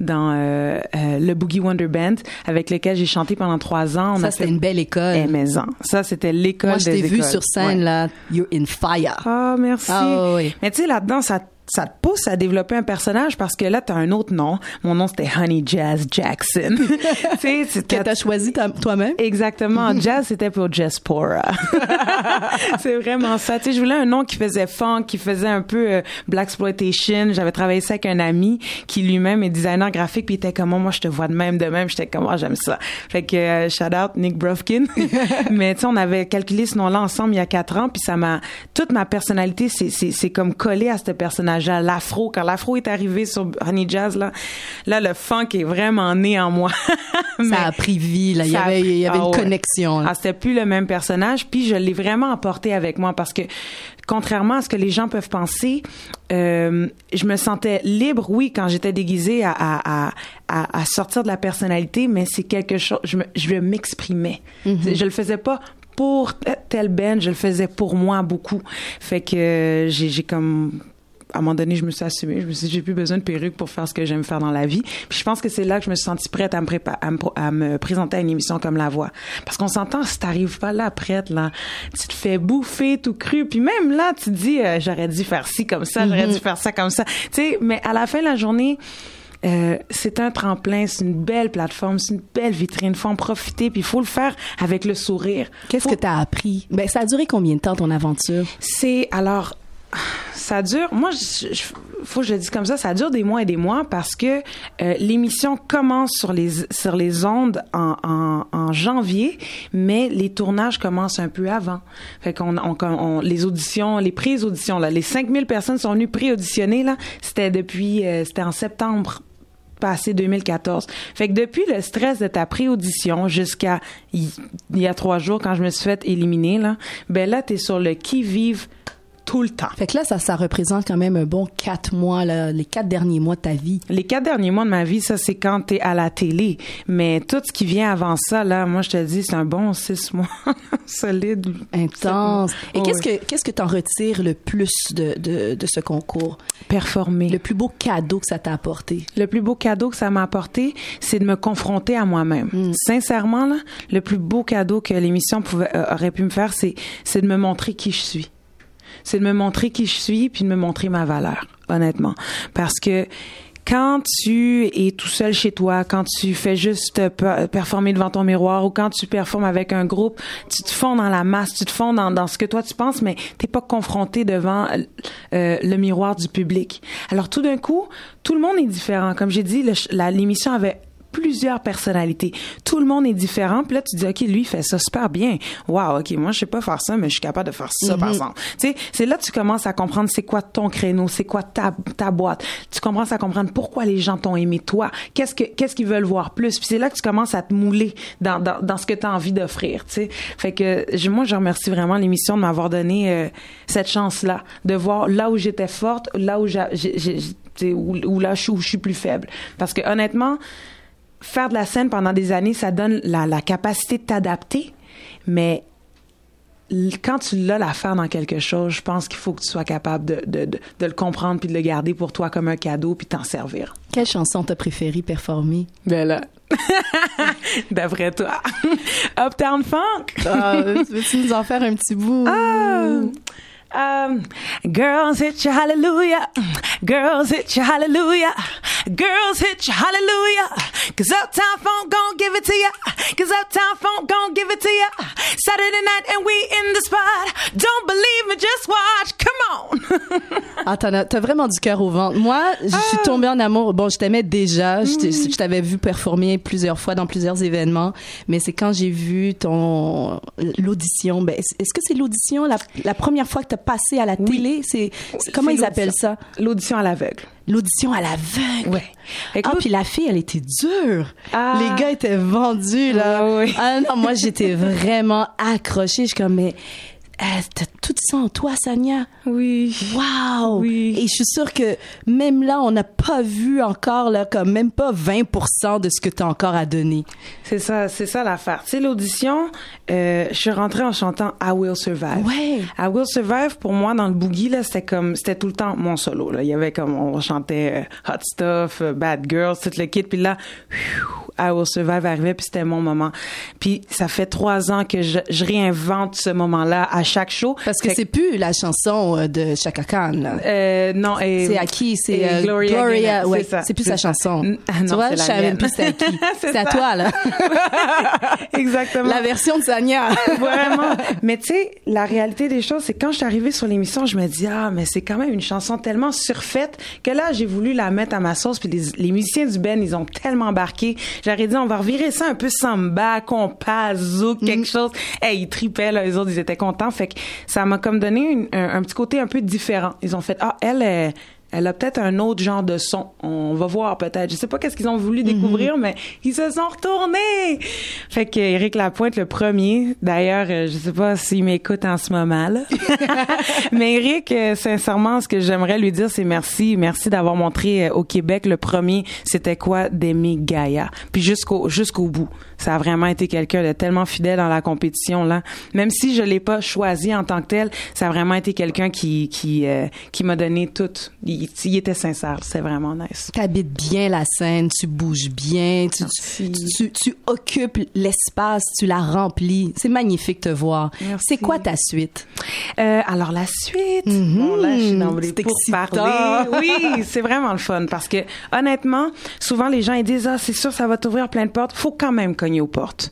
le Boogie Wonder Band avec lequel j'ai chanté pendant 3 ans. C'était une belle école. Maison. Ça, c'était l'école des écoles. Moi, je t'ai vu sur scène, là. You're in fire. Ah, merci. Ah, oui. Mais tu sais, là-dedans, ça te pousse à développer un personnage parce que là, t'as un autre nom. Mon nom, c'était Honey Jazz Jackson. Tu sais, que t'as choisi toi-même? Exactement. Jazz, c'était pour Jaspora. C'est vraiment ça. Tu sais, je voulais un nom qui faisait funk, qui faisait un peu blaxploitation. J'avais travaillé ça avec un ami qui lui-même est designer graphique, puis il était comme moi, je te vois de même. J'étais comme j'aime ça. Fait que shout out Nick Brofkin. Mais tu sais, on avait calculé ce nom-là ensemble il y a 4 ans, puis toute ma personnalité, c'est comme collé à ce personnage. L'afro, quand l'afro est arrivé sur Honey Jazz, là, le funk est vraiment né en moi. Ça a pris vie, là. Il y avait une connexion. Ah, c'était plus le même personnage, puis je l'ai vraiment emporté avec moi parce que, contrairement à ce que les gens peuvent penser, je me sentais libre, oui, quand j'étais déguisée à sortir de la personnalité, mais c'est quelque chose, je m'exprimais. Mm-hmm. Je le faisais pas pour tel band, je le faisais pour moi beaucoup. Fait que j'ai comme... À un moment donné, je me suis assumée. Je me suis dit, j'ai plus besoin de perruque pour faire ce que j'aime faire dans la vie. Puis je pense que c'est là que je me suis sentie prête à me présenter à une émission comme La Voix. Parce qu'on s'entend, si t'arrives pas là prête, là, tu te fais bouffer tout cru. Puis même là, tu te dis, j'aurais dû faire ci comme ça, j'aurais dû faire ça comme ça. Tu sais, mais à la fin de la journée, c'est un tremplin, c'est une belle plateforme, c'est une belle vitrine. Faut en profiter, puis il faut le faire avec le sourire. Qu'est-ce que t'as appris? Ben, ça a duré combien de temps, ton aventure? Ça dure, moi, faut que je le dise comme ça dure des mois et des mois parce que l'émission commence sur les ondes en janvier, mais les tournages commencent un peu avant. Fait qu'on les auditions, les pré-auditions, là, les 5000 personnes sont venues pré-auditionner, là, c'était en septembre passé 2014. Fait que depuis le stress de ta pré-audition jusqu'à il y a 3 jours quand je me suis fait éliminer, là, ben là, t'es sur le qui-vive tout le temps. Fait que là, ça représente quand même un bon 4 mois, là, les 4 derniers mois de ta vie. Les 4 derniers mois de ma vie, ça, c'est quand t'es à la télé. Mais tout ce qui vient avant ça, là, moi, je te dis, c'est un bon 6 mois. Solide. Intense. Et qu'est-ce que t'en retires le plus de ce concours? Performer. Le plus beau cadeau que ça t'a apporté? Le plus beau cadeau que ça m'a apporté, c'est de me confronter à moi-même. Sincèrement, là, le plus beau cadeau que l'émission aurait pu me faire, c'est de me montrer qui je suis. C'est de me montrer qui je suis puis de me montrer ma valeur, honnêtement. Parce que quand tu es tout seul chez toi, quand tu fais juste performer devant ton miroir ou quand tu performes avec un groupe, tu te fonds dans la masse, tu te fonds dans ce que toi tu penses, mais t'es pas confronté devant le miroir du public. Alors tout d'un coup, tout le monde est différent. Comme j'ai dit, l'émission avait plusieurs personnalités. Tout le monde est différent. Puis là, tu dis, OK, lui, il fait ça super bien. Wow, OK, moi, je sais pas faire ça, mais je suis capable de faire ça, par exemple. Tu sais, c'est là que tu commences à comprendre c'est quoi ton créneau, c'est quoi ta boîte. Tu commences à comprendre pourquoi les gens t'ont aimé, toi. Qu'est-ce qu'ils veulent voir plus. Puis c'est là que tu commences à te mouler dans ce que tu as envie d'offrir, tu sais. Fait que moi, je remercie vraiment l'émission de m'avoir donné cette chance-là, de voir là où j'étais forte, là où où là où je suis plus faible. Parce que honnêtement, faire de la scène pendant des années, ça donne la capacité de t'adapter, mais quand tu l'as la faire dans quelque chose, je pense qu'il faut que tu sois capable de le comprendre puis de le garder pour toi comme un cadeau puis t'en servir. Quelle chanson t'as préféré performer? Ben là, d'après toi, Uptown Funk. Veux-tu nous en faire un petit bout? Girls hit you hallelujah, girls hit you hallelujah, Girls hit you, hallelujah. Cause Uptown Funk gon' give it to ya. Cause Uptown Funk gon' give it to ya. Saturday night and we in the spot. Don't believe me, just watch. Come on. Ah, t'as vraiment du cœur au ventre. Moi, je suis tombée en amour. Bon, je t'aimais déjà. Je t'avais vu performer plusieurs fois dans plusieurs événements. Mais c'est quand j'ai vu l'audition. Ben, est-ce que c'est l'audition, la première fois que t'as passé à la télé? Comment ils appellent ça? L'audition à l'aveugle. L'audition à l'aveugle. Ouais. Écoute, puis la fille, elle était dure. Les gars étaient vendus, là. Oui. Ah non, moi, j'étais vraiment accrochée. Je suis comme, mais t'as tout ça en toi, Sania. Oui. Wow. Oui. Et je suis sûre que même là, on n'a pas vu encore, là, comme même pas 20% de ce que t'as encore à donner. C'est ça l'affaire. Tu sais, l'audition, je suis rentrée en chantant I Will Survive. Ouais. I Will Survive, pour moi, dans le boogie, là, c'était tout le temps mon solo, là. Il y avait comme, on chantait Hot Stuff, Bad Girls, tout le kit, puis là, I Will Survive arrivait, puis c'était mon moment. Puis ça fait 3 ans que je réinvente ce moment-là à chaque show. Parce que c'est plus la chanson de Chaka Khan, là. Non. C'est à qui? C'est Gloria. Ouais. C'est ça. C'est plus sa chanson. Non, tu vois, c'est je la savais même mienne. plus c'était à qui. C'est à toi, là. Exactement. La version de Sania. Vraiment. Mais tu sais, la réalité des choses, c'est que quand je suis arrivée sur l'émission, je me dis, mais c'est quand même une chanson tellement surfaite que là, j'ai voulu la mettre à ma sauce. Puis les musiciens du Ben, ils ont tellement embarqué. J'aurais dit, on va revirer ça un peu samba, compas, zouk, quelque chose. Hey, ils tripaient, là. Les autres, ils étaient contents. Fait que ça m'a comme donné un petit côté un peu différent. Ils ont fait, elle a peut-être un autre genre de son. On va voir peut-être. Je sais pas qu'est-ce qu'ils ont voulu découvrir, mais ils se sont retournés. Fait que Éric Lapointe, le premier. D'ailleurs, je sais pas s'il m'écoute en ce moment, là. Mais Éric, sincèrement, ce que j'aimerais lui dire, c'est merci. Merci d'avoir montré au Québec le premier, c'était quoi d'aimer Gaïa. Puis jusqu'au bout. Ça a vraiment été quelqu'un de tellement fidèle dans la compétition, là. Même si je l'ai pas choisi en tant que tel, ça a vraiment été quelqu'un qui m'a donné tout. Il était sincère, c'est vraiment nice. T'habites bien la scène, tu bouges bien, tu occupes l'espace, tu la remplis. C'est magnifique de te voir. Merci. C'est quoi ta suite? Alors la suite, bon là, je suis dans les c'est pourparlers. Oui, c'est vraiment le fun parce que honnêtement, souvent les gens ils disent c'est sûr ça va t'ouvrir plein de portes. Faut quand même cogner aux portes.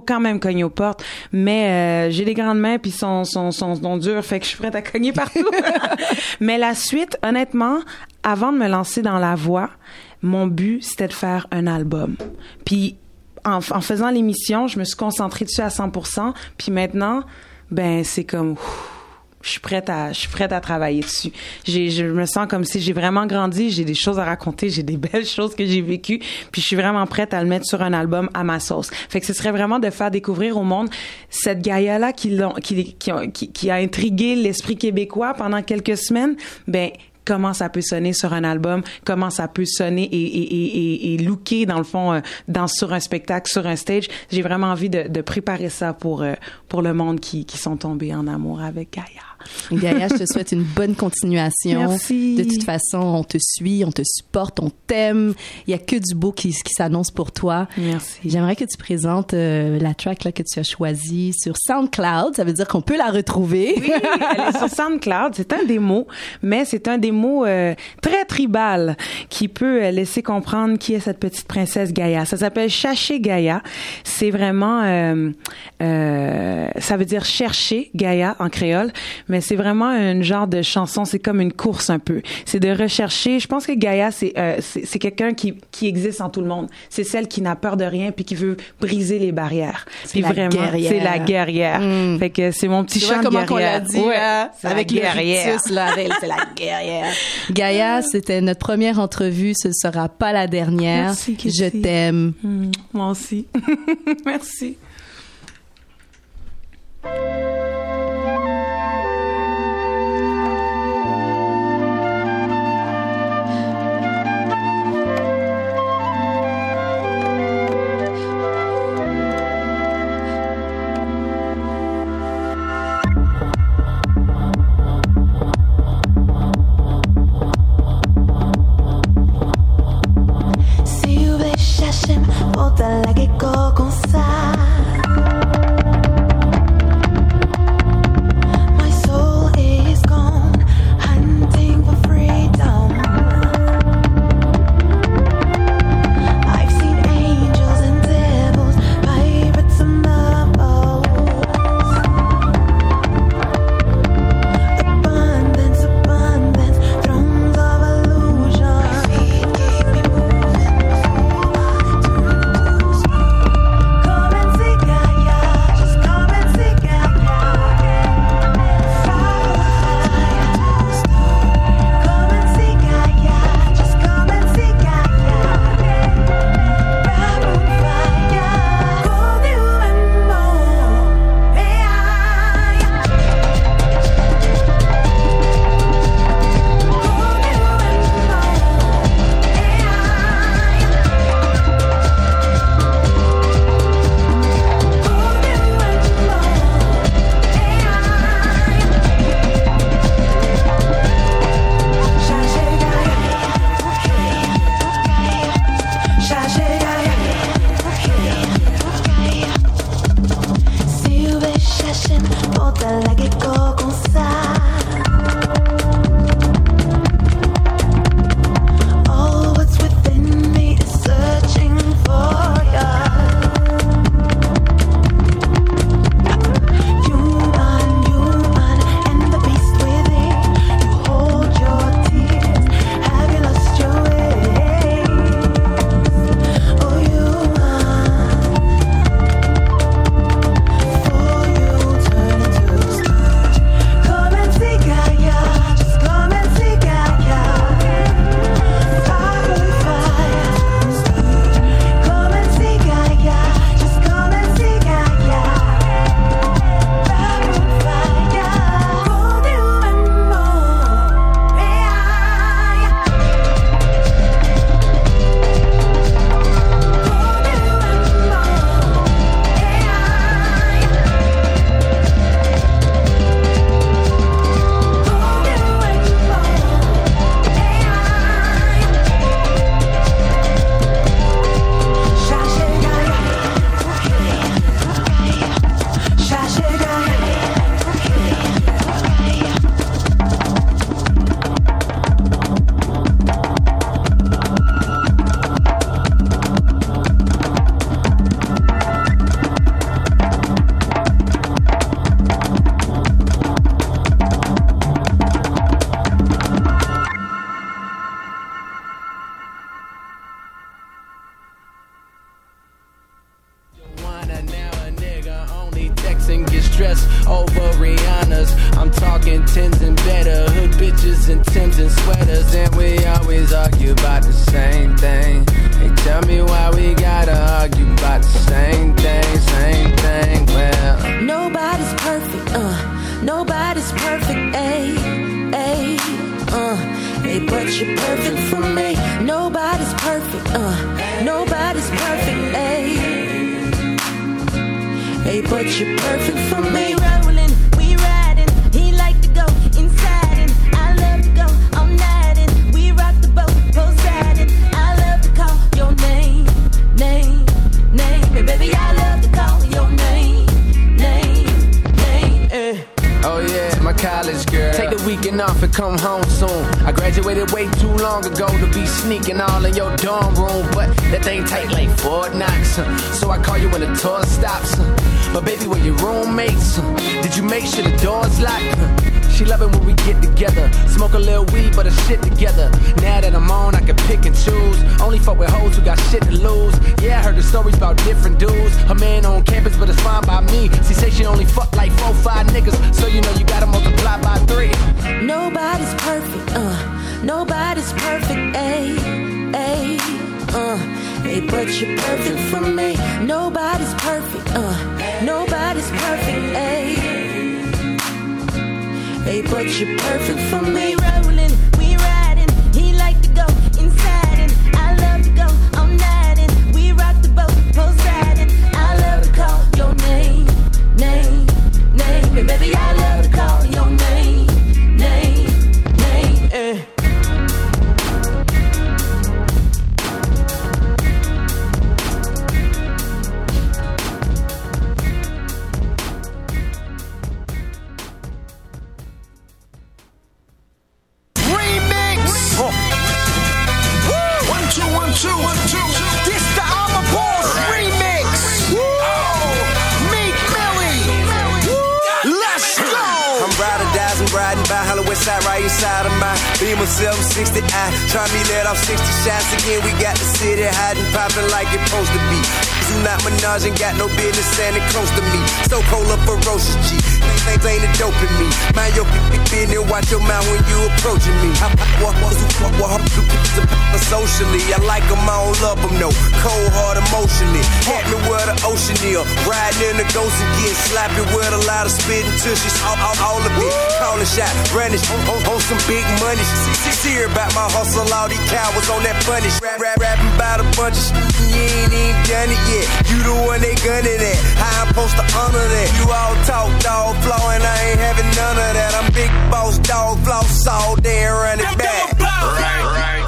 Mais j'ai des grandes mains puis sont dures, fait que je suis prête à cogner partout. Mais la suite, honnêtement, avant de me lancer dans la voix, mon but c'était de faire un album. Puis en faisant l'émission, je me suis concentrée dessus à 100%. Puis maintenant, ben c'est comme je suis prête à travailler dessus. Je me sens comme si j'ai vraiment grandi, j'ai des choses à raconter, j'ai des belles choses que j'ai vécues, puis je suis vraiment prête à le mettre sur un album à ma sauce. Fait que ce serait vraiment de faire découvrir au monde cette Gaïa-là qui a intrigué l'esprit québécois pendant quelques semaines. Ben, comment ça peut sonner sur un album, comment ça peut sonner et looker dans le fond sur un spectacle, sur un stage. J'ai vraiment envie de préparer ça pour le monde qui sont tombés en amour avec Gaïa. Gaïa, je te souhaite une bonne continuation. Merci. De toute façon, on te suit, on te supporte, on t'aime. Il y a que du beau qui s'annonce pour toi. Merci. J'aimerais que tu présentes la track là, que tu as choisie sur SoundCloud. Ça veut dire qu'on peut la retrouver. Oui, elle est sur SoundCloud. C'est un démo, mais c'est un démo très tribal qui peut laisser comprendre qui est cette petite princesse Gaïa. Ça s'appelle Chercher Gaïa. C'est vraiment, ça veut dire chercher Gaïa en créole, mais c'est vraiment un genre de chanson, c'est comme une course un peu. C'est de rechercher, je pense que Gaïa, c'est quelqu'un qui existe en tout le monde. C'est celle qui n'a peur de rien puis qui veut briser les barrières. Puis vraiment, guerrière. c'est la guerrière. Fait que c'est mon petit chant de guerrière. Comment on l'a dit, ouais, c'est avec la guerrière. le rictus, là, c'est la guerrière. Gaïa, c'était notre première entrevue, ce sera pas la dernière. Merci, Kitty. Je t'aime. Moi aussi. Merci. Si vous voulez chercher, pour te la gecko comme ça. dress over Rihanna's. I'm talking tens and better, hood bitches and Timbs and sweaters. And we always argue about the same thing. Hey, tell me why we gotta argue about the same thing, well. Nobody's perfect, nobody's perfect, ayy, hey, but you're perfect for me. Nobody's perfect, nobody's perfect, ayy, hey, but you're perfect for me. Rolling, we riding, he like to go inside and I love to go all night and we rock the boat, Poseidon. I love to call your name, hey, baby, I love to call your name, eh. Oh yeah, my college girl. Take the weekend off and come home soon. I graduated way too long ago to be sneaking all in your dorm room, but that thing take like Fort Knox, so I call you when the tour stops. But baby, when your roommates, did you make sure the door's locked? She love it when we get together, smoke a little weed, but a shit together. Now that I'm on, I can pick and choose. Only fuck with hoes who got shit to lose. Yeah, I heard the stories about different dudes. Her man on campus, but it's fine by me. She say she only fuck like 4, 5 niggas, so you know you gotta multiply by 3. Nobody's perfect, nobody's perfect, ayy, hey, but you're perfect for me. Nobody's perfect, nobody's perfect, ayy, hey, but you're perfect for me. Rolling, we riding, he like to go inside and I love to go all night and we rock the boat, Poseidon. I love to call your name, hey, baby, I love to call your name, eh. This the I'm a Boss remix. Meek Millie. Let's go. I'm riding by Hollywood side, right inside of my Beamer 760i. Try me let off 60 shots again. We got the city hiding, popping like it's supposed to be. You not Minaj and got no business standing close to me. So cold up ferocious G. Things ain't a dope in me. Mind your business, watch your mouth when you approaching me. I socially, I like them, I don't love them, no. Cold heart emotionally. Had me where the ocean is. Riding in the ghost and getting slappy with a lot of spitting tushies. All of it. Call a shot, brandish on some big money. See about my hustle, all these cowards on that punish. Rapping about a bunch of shit, you ain't even done it yet. You the one they gunning at. How I'm supposed to honor that? You all talk, dog, flow, and I ain't having none of that. I'm big boss, dog, floss all day and run it back. Right.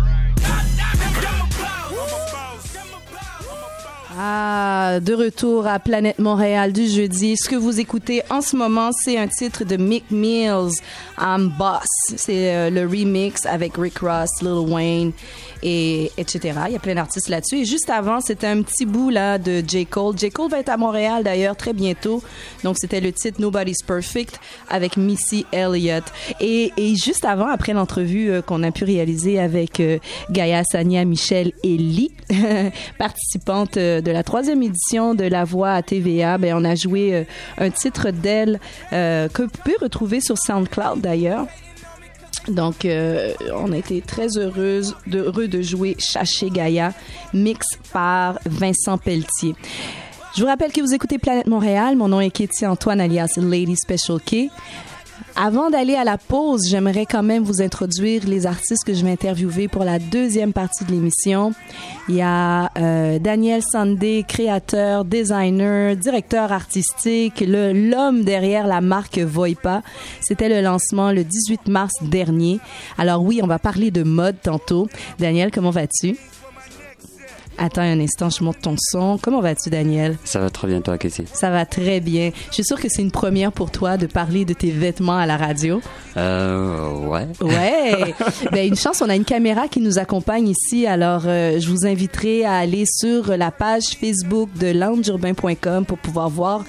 Ah, de retour à Planète Montréal du jeudi. Ce que vous écoutez en ce moment, c'est un titre de Meek Mills, I'm Boss. C'est le remix avec Rick Ross, Lil Wayne, et etc. Il y a plein d'artistes là-dessus. Et juste avant, c'était un petit bout là de J. Cole. J. Cole va être à Montréal d'ailleurs très bientôt. Donc c'était le titre Nobody's Perfect avec Missy Elliott. Et juste avant, après l'entrevue qu'on a pu réaliser avec Gaïa, Sania, Michel et Lee, participante de la 3e édition de La Voix à TVA, ben on a joué un titre d'elle que vous pouvez retrouver sur SoundCloud d'ailleurs. Donc, on a été très heureux de jouer Chaché Gaïa, mix par Vincent Pelletier. Je vous rappelle que vous écoutez Planète Montréal. Mon nom est Katie Antoine, alias Lady Special K. Avant d'aller à la pause, j'aimerais quand même vous introduire les artistes que je vais interviewer pour la 2e partie de l'émission. Il y a Daniel Sandé, créateur, designer, directeur artistique, l'homme derrière la marque Voipa. C'était le lancement le 18 mars dernier. Alors oui, on va parler de mode tantôt. Daniel, comment vas-tu? Attends un instant, je monte ton son. Comment vas-tu, Daniel? Ça va très bien, toi, Casey? Ça va très bien. Je suis sûre que c'est une première pour toi de parler de tes vêtements à la radio. Ouais. Ouais. Ben, une chance, on a une caméra qui nous accompagne ici. Alors, je vous inviterai à aller sur la page Facebook de loungeurbain.com pour pouvoir voir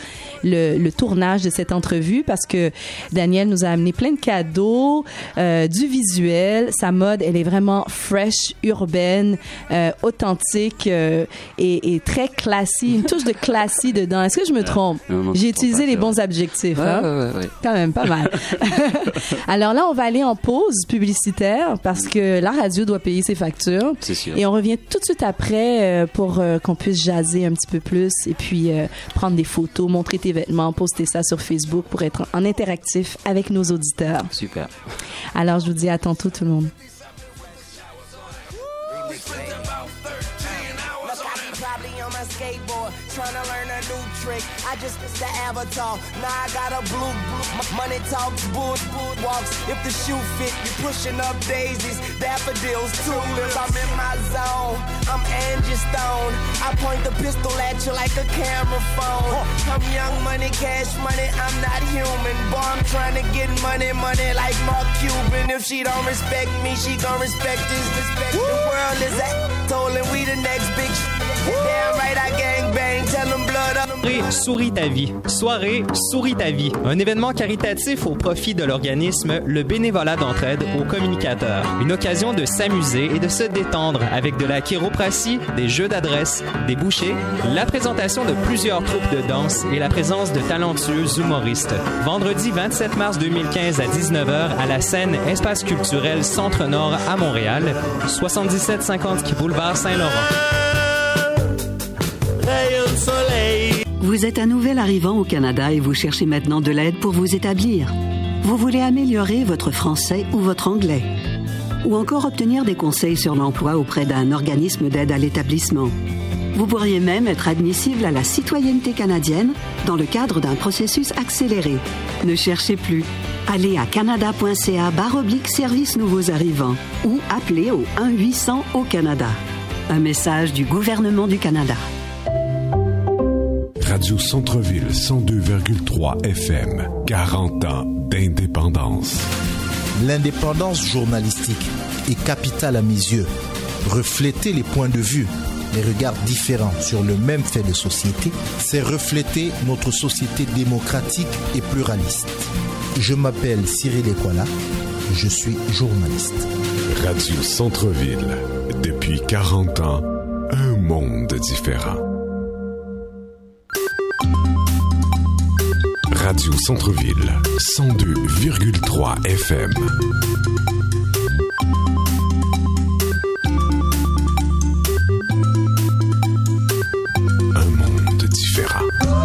le tournage de cette entrevue parce que Daniel nous a amené plein de cadeaux, du visuel. Sa mode, elle est vraiment fresh, urbaine, authentique et très classy. Une touche de classy dedans. Est-ce que je me trompe? Non, J'ai utilisé les bons adjectifs. Ouais, hein? ouais. Quand même, pas mal. Alors là, on va aller en pause publicitaire parce que la radio doit payer ses factures. C'est sûr. Et on revient tout de suite après pour qu'on puisse jaser un petit peu plus et puis prendre des photos, montrer tes vêtements, poster ça sur Facebook pour être en interactif avec nos auditeurs. Super. Alors, je vous dis à tantôt tout le monde. Trying to learn a new trick. I just missed the avatar. Now I got a blue. Money talks, bull walks. If the shoe fit, you pushing up daisies, daffodils, tulips. I'm in my zone. I'm Angie Stone. I point the pistol at you like a camera phone. I'm young money, cash money. I'm not human. Boy, I'm trying to get money like Mark Cuban. If she don't respect me, she gon' respect this. Respect the world is asshole and we the next big Damn right, I gang bang, tell them blood up. Souris ta vie. Soirée Souris ta vie. Un événement caritatif au profit de l'organisme Le Bénévolat d'entraide aux communicateurs. Une occasion de s'amuser et de se détendre avec de la chiropratie, des jeux d'adresse, des bouchées, la présentation de plusieurs troupes de danse et la présence de talentueux humoristes. Vendredi 27 mars 2015 à 19h à la scène Espace culturel Centre-Nord à Montréal, 7750 boulevard Saint-Laurent. Vous êtes un nouvel arrivant au Canada et vous cherchez maintenant de l'aide pour vous établir. Vous voulez améliorer votre français ou votre anglais. Ou encore obtenir des conseils sur l'emploi auprès d'un organisme d'aide à l'établissement. Vous pourriez même être admissible à la citoyenneté canadienne dans le cadre d'un processus accéléré. Ne cherchez plus. Allez à canada.ca/service nouveaux arrivants ou appelez au 1-800 au Canada. Un message du gouvernement du Canada. Radio Centre-Ville 102,3 FM. 40 ans d'indépendance. L'indépendance journalistique est capitale à mes yeux. Refléter les points de vue, les regards différents sur le même fait de société, c'est refléter notre société démocratique et pluraliste. Je m'appelle Cyril Ekwala, je suis journaliste. Radio Centre-Ville. Depuis 40 ans, un monde différent. Radio Centre-Ville, 102,3 FM. Un monde différent.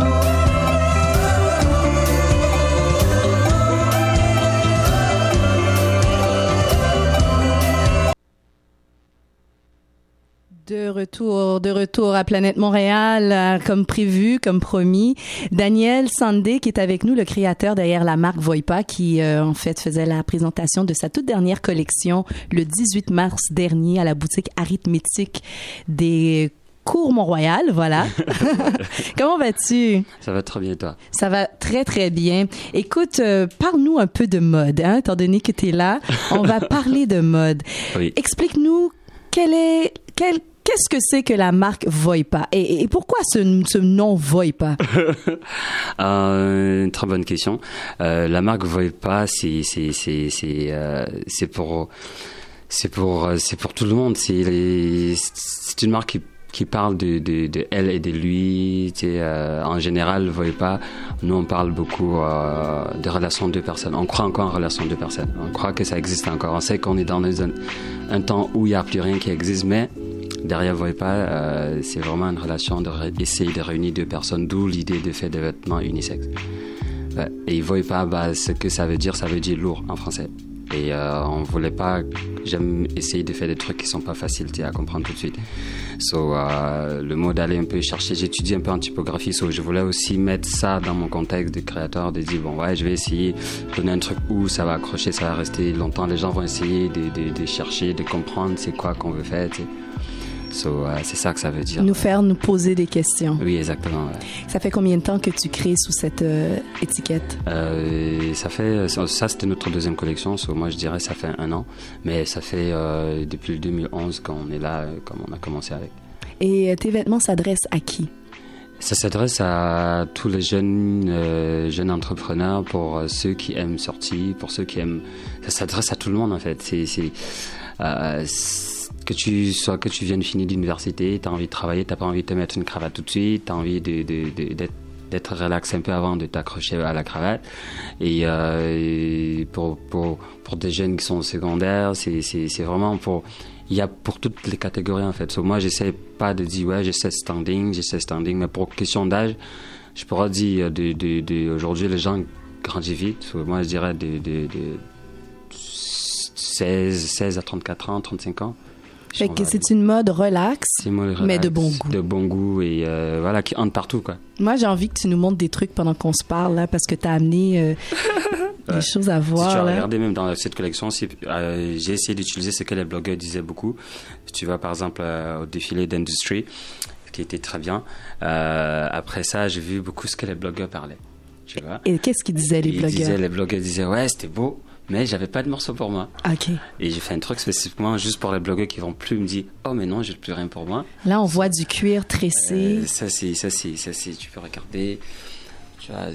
De retour à Planète Montréal, comme prévu, comme promis. Daniel Sandé, qui est avec nous, le créateur derrière la marque Voipa, qui en fait faisait la présentation de sa toute dernière collection le 18 mars dernier à la boutique Arithmétique des Cours Mont-Royal, voilà. Comment vas-tu? Ça va très bien, toi? Ça va très, très bien. Écoute, parle-nous un peu de mode, hein, étant donné que tu es là. On va parler de mode. Oui. Explique-nous qu'est-ce que c'est que la marque Voipa et pourquoi ce nom Voipa? Une très bonne question. La marque Voipa, c'est pour tout le monde. C'est une marque qui parle de elle et de lui. En général, Voipa, nous on parle beaucoup de relations de deux personnes. On croit encore en relations de deux personnes. On croit que ça existe encore. On sait qu'on est dans un temps où il n'y a plus rien qui existe, mais derrière Voipa, c'est vraiment une relation d'essayer de réunir deux personnes, d'où l'idée de faire des vêtements unisexes. Et Voipa, ce que ça veut dire lourd en français. Et on voulait pas, j'aime essayer de faire des trucs qui sont pas faciles à comprendre tout de suite. Le mot d'aller un peu chercher, j'étudie un peu en typographie, je voulais aussi mettre ça dans mon contexte de créateur, de dire je vais essayer de donner un truc où ça va accrocher, ça va rester longtemps, les gens vont essayer de chercher, de comprendre c'est quoi qu'on veut faire, c'est ça que ça veut dire. Nous poser des questions. Oui, exactement. Ouais. Ça fait combien de temps que tu crées sous cette étiquette? Ça c'était notre deuxième collection. Moi, je dirais ça fait 1 an. Mais ça fait depuis le 2011 qu'on est là, comme on a commencé avec. Et tes vêtements s'adressent à qui? Ça s'adresse à tous les jeunes entrepreneurs, pour ceux qui aiment sortir, pour ceux qui aiment... Ça s'adresse à tout le monde, en fait. Que tu viennes finir d'université, tu as envie de travailler, tu n'as pas envie de te mettre une cravate tout de suite, tu as envie d'être relax un peu avant de t'accrocher à la cravate. Et pour des jeunes qui sont au secondaire, c'est vraiment pour... Il y a pour toutes les catégories, en fait. Moi, j'essaie pas de dire, ouais, j'essaie standing, mais pour question d'âge, je pourrais dire, aujourd'hui, les gens grandissent vite. Moi, je dirais de 16 à 34 ans, 35 ans. Fait que c'est une mode relax, mais de bon goût. De bon goût et voilà, qui entre partout, quoi. Moi, j'ai envie que tu nous montres des trucs pendant qu'on se parle, là, parce que tu as amené des choses à voir. Si tu as là. regardé même dans cette collection, j'ai essayé d'utiliser ce que les blogueurs disaient beaucoup. Tu vas par exemple au défilé d'Industry, qui était très bien. Après ça, j'ai vu beaucoup ce que les blogueurs parlaient. Tu vois. Et qu'est-ce qu'ils disaient, les blogueurs? Les blogueurs disaient, ouais, c'était beau, mais j'avais pas de morceau pour moi. OK. Et j'ai fait un truc spécifiquement juste pour les blogueurs qui vont plus me dire, oh, mais non, j'ai plus rien pour moi. Là, on voit du cuir tressé. Ça, tu peux regarder. Tu vois,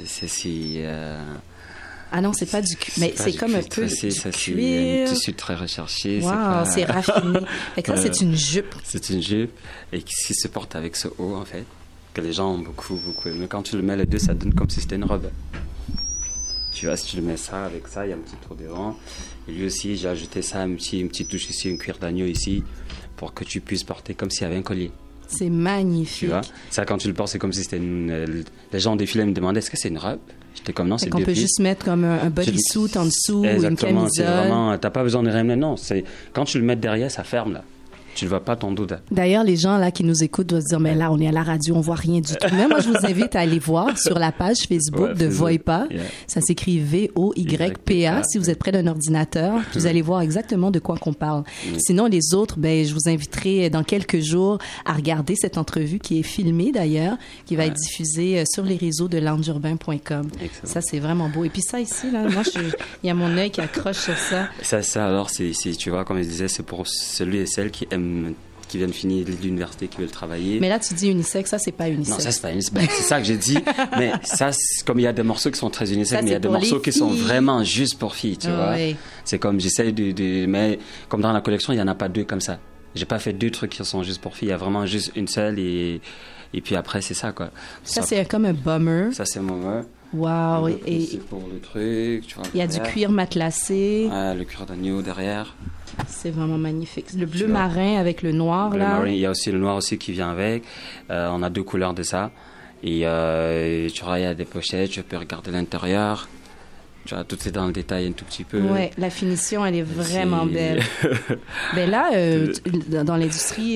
Ah non, c'est pas du cuir, mais c'est comme un peu tressé, du ça, cuir. C'est un tissu très recherché. Wow, c'est raffiné. Fait que ça, c'est une jupe. C'est une jupe et qui se porte avec ce haut, en fait, que les gens ont beaucoup aimé. Quand tu le mets les deux, ça donne comme si c'était une robe. Tu vois, si tu le mets ça avec ça, il y a un petit trou devant. Et lui aussi, j'ai ajouté ça, une petite touche ici, une cuir d'agneau ici, pour que tu puisses porter comme s'il y avait un collier. C'est magnifique. Tu vois, ça, quand tu le portes, c'est comme si c'était les gens au défilé me demandaient, est-ce que c'est une robe? J'étais comme non, c'est deux pieds. On peut juste mettre comme un bodysuit en dessous, exactement, une camisole. C'est vraiment, t'as pas besoin de rien. Non, c'est quand tu le mets derrière, ça ferme là. Tu ne vois pas ton dos. D'ailleurs, les gens là qui nous écoutent doivent se dire, mais là, on est à la radio, on voit rien du tout. Mais moi, je vous invite à aller voir sur la page Facebook de Voipa. Yeah. Ça s'écrit VOYPA. Si vous êtes près d'un ordinateur, vous allez voir exactement de quoi qu'on parle. Sinon, les autres, je vous inviterai dans quelques jours à regarder cette entrevue qui est filmée d'ailleurs, qui va être diffusée sur les réseaux de loungeurbain.com. Ça, c'est vraiment beau. Et puis ça ici, là, moi, il y a mon œil qui accroche sur ça. Ça alors, tu vois, comme je disais, c'est pour celui et celle qui viennent finir l'université, qui veulent travailler. Mais là, tu dis unisexe, ça, c'est pas unisexe. Non, ça, c'est pas unisexe. C'est ça que j'ai dit. Mais ça, comme il y a des morceaux qui sont très unisexes, mais il y a des morceaux qui sont vraiment juste pour filles, tu vois. Oui. C'est comme, j'essaie mais comme dans la collection, il y en a pas deux comme ça. J'ai pas fait deux trucs qui sont juste pour filles. Il y a vraiment juste une seule et puis après, c'est ça, quoi. Ça, c'est comme un bummer. Ça, c'est un bummer. Wow. Et pour le truc, tu vois. Il y a du cuir matelassé. Le cuir d'agneau derrière. C'est vraiment magnifique. Le bleu marin avec le noir, bleu là. Marin, il y a aussi le noir aussi qui vient avec. On a deux couleurs de ça. Et tu vois, il y a des pochettes, tu peux regarder l'intérieur. Tu vois, tout est dans le détail un tout petit peu. Oui, la finition, elle est vraiment belle. Ben là, dans l'industrie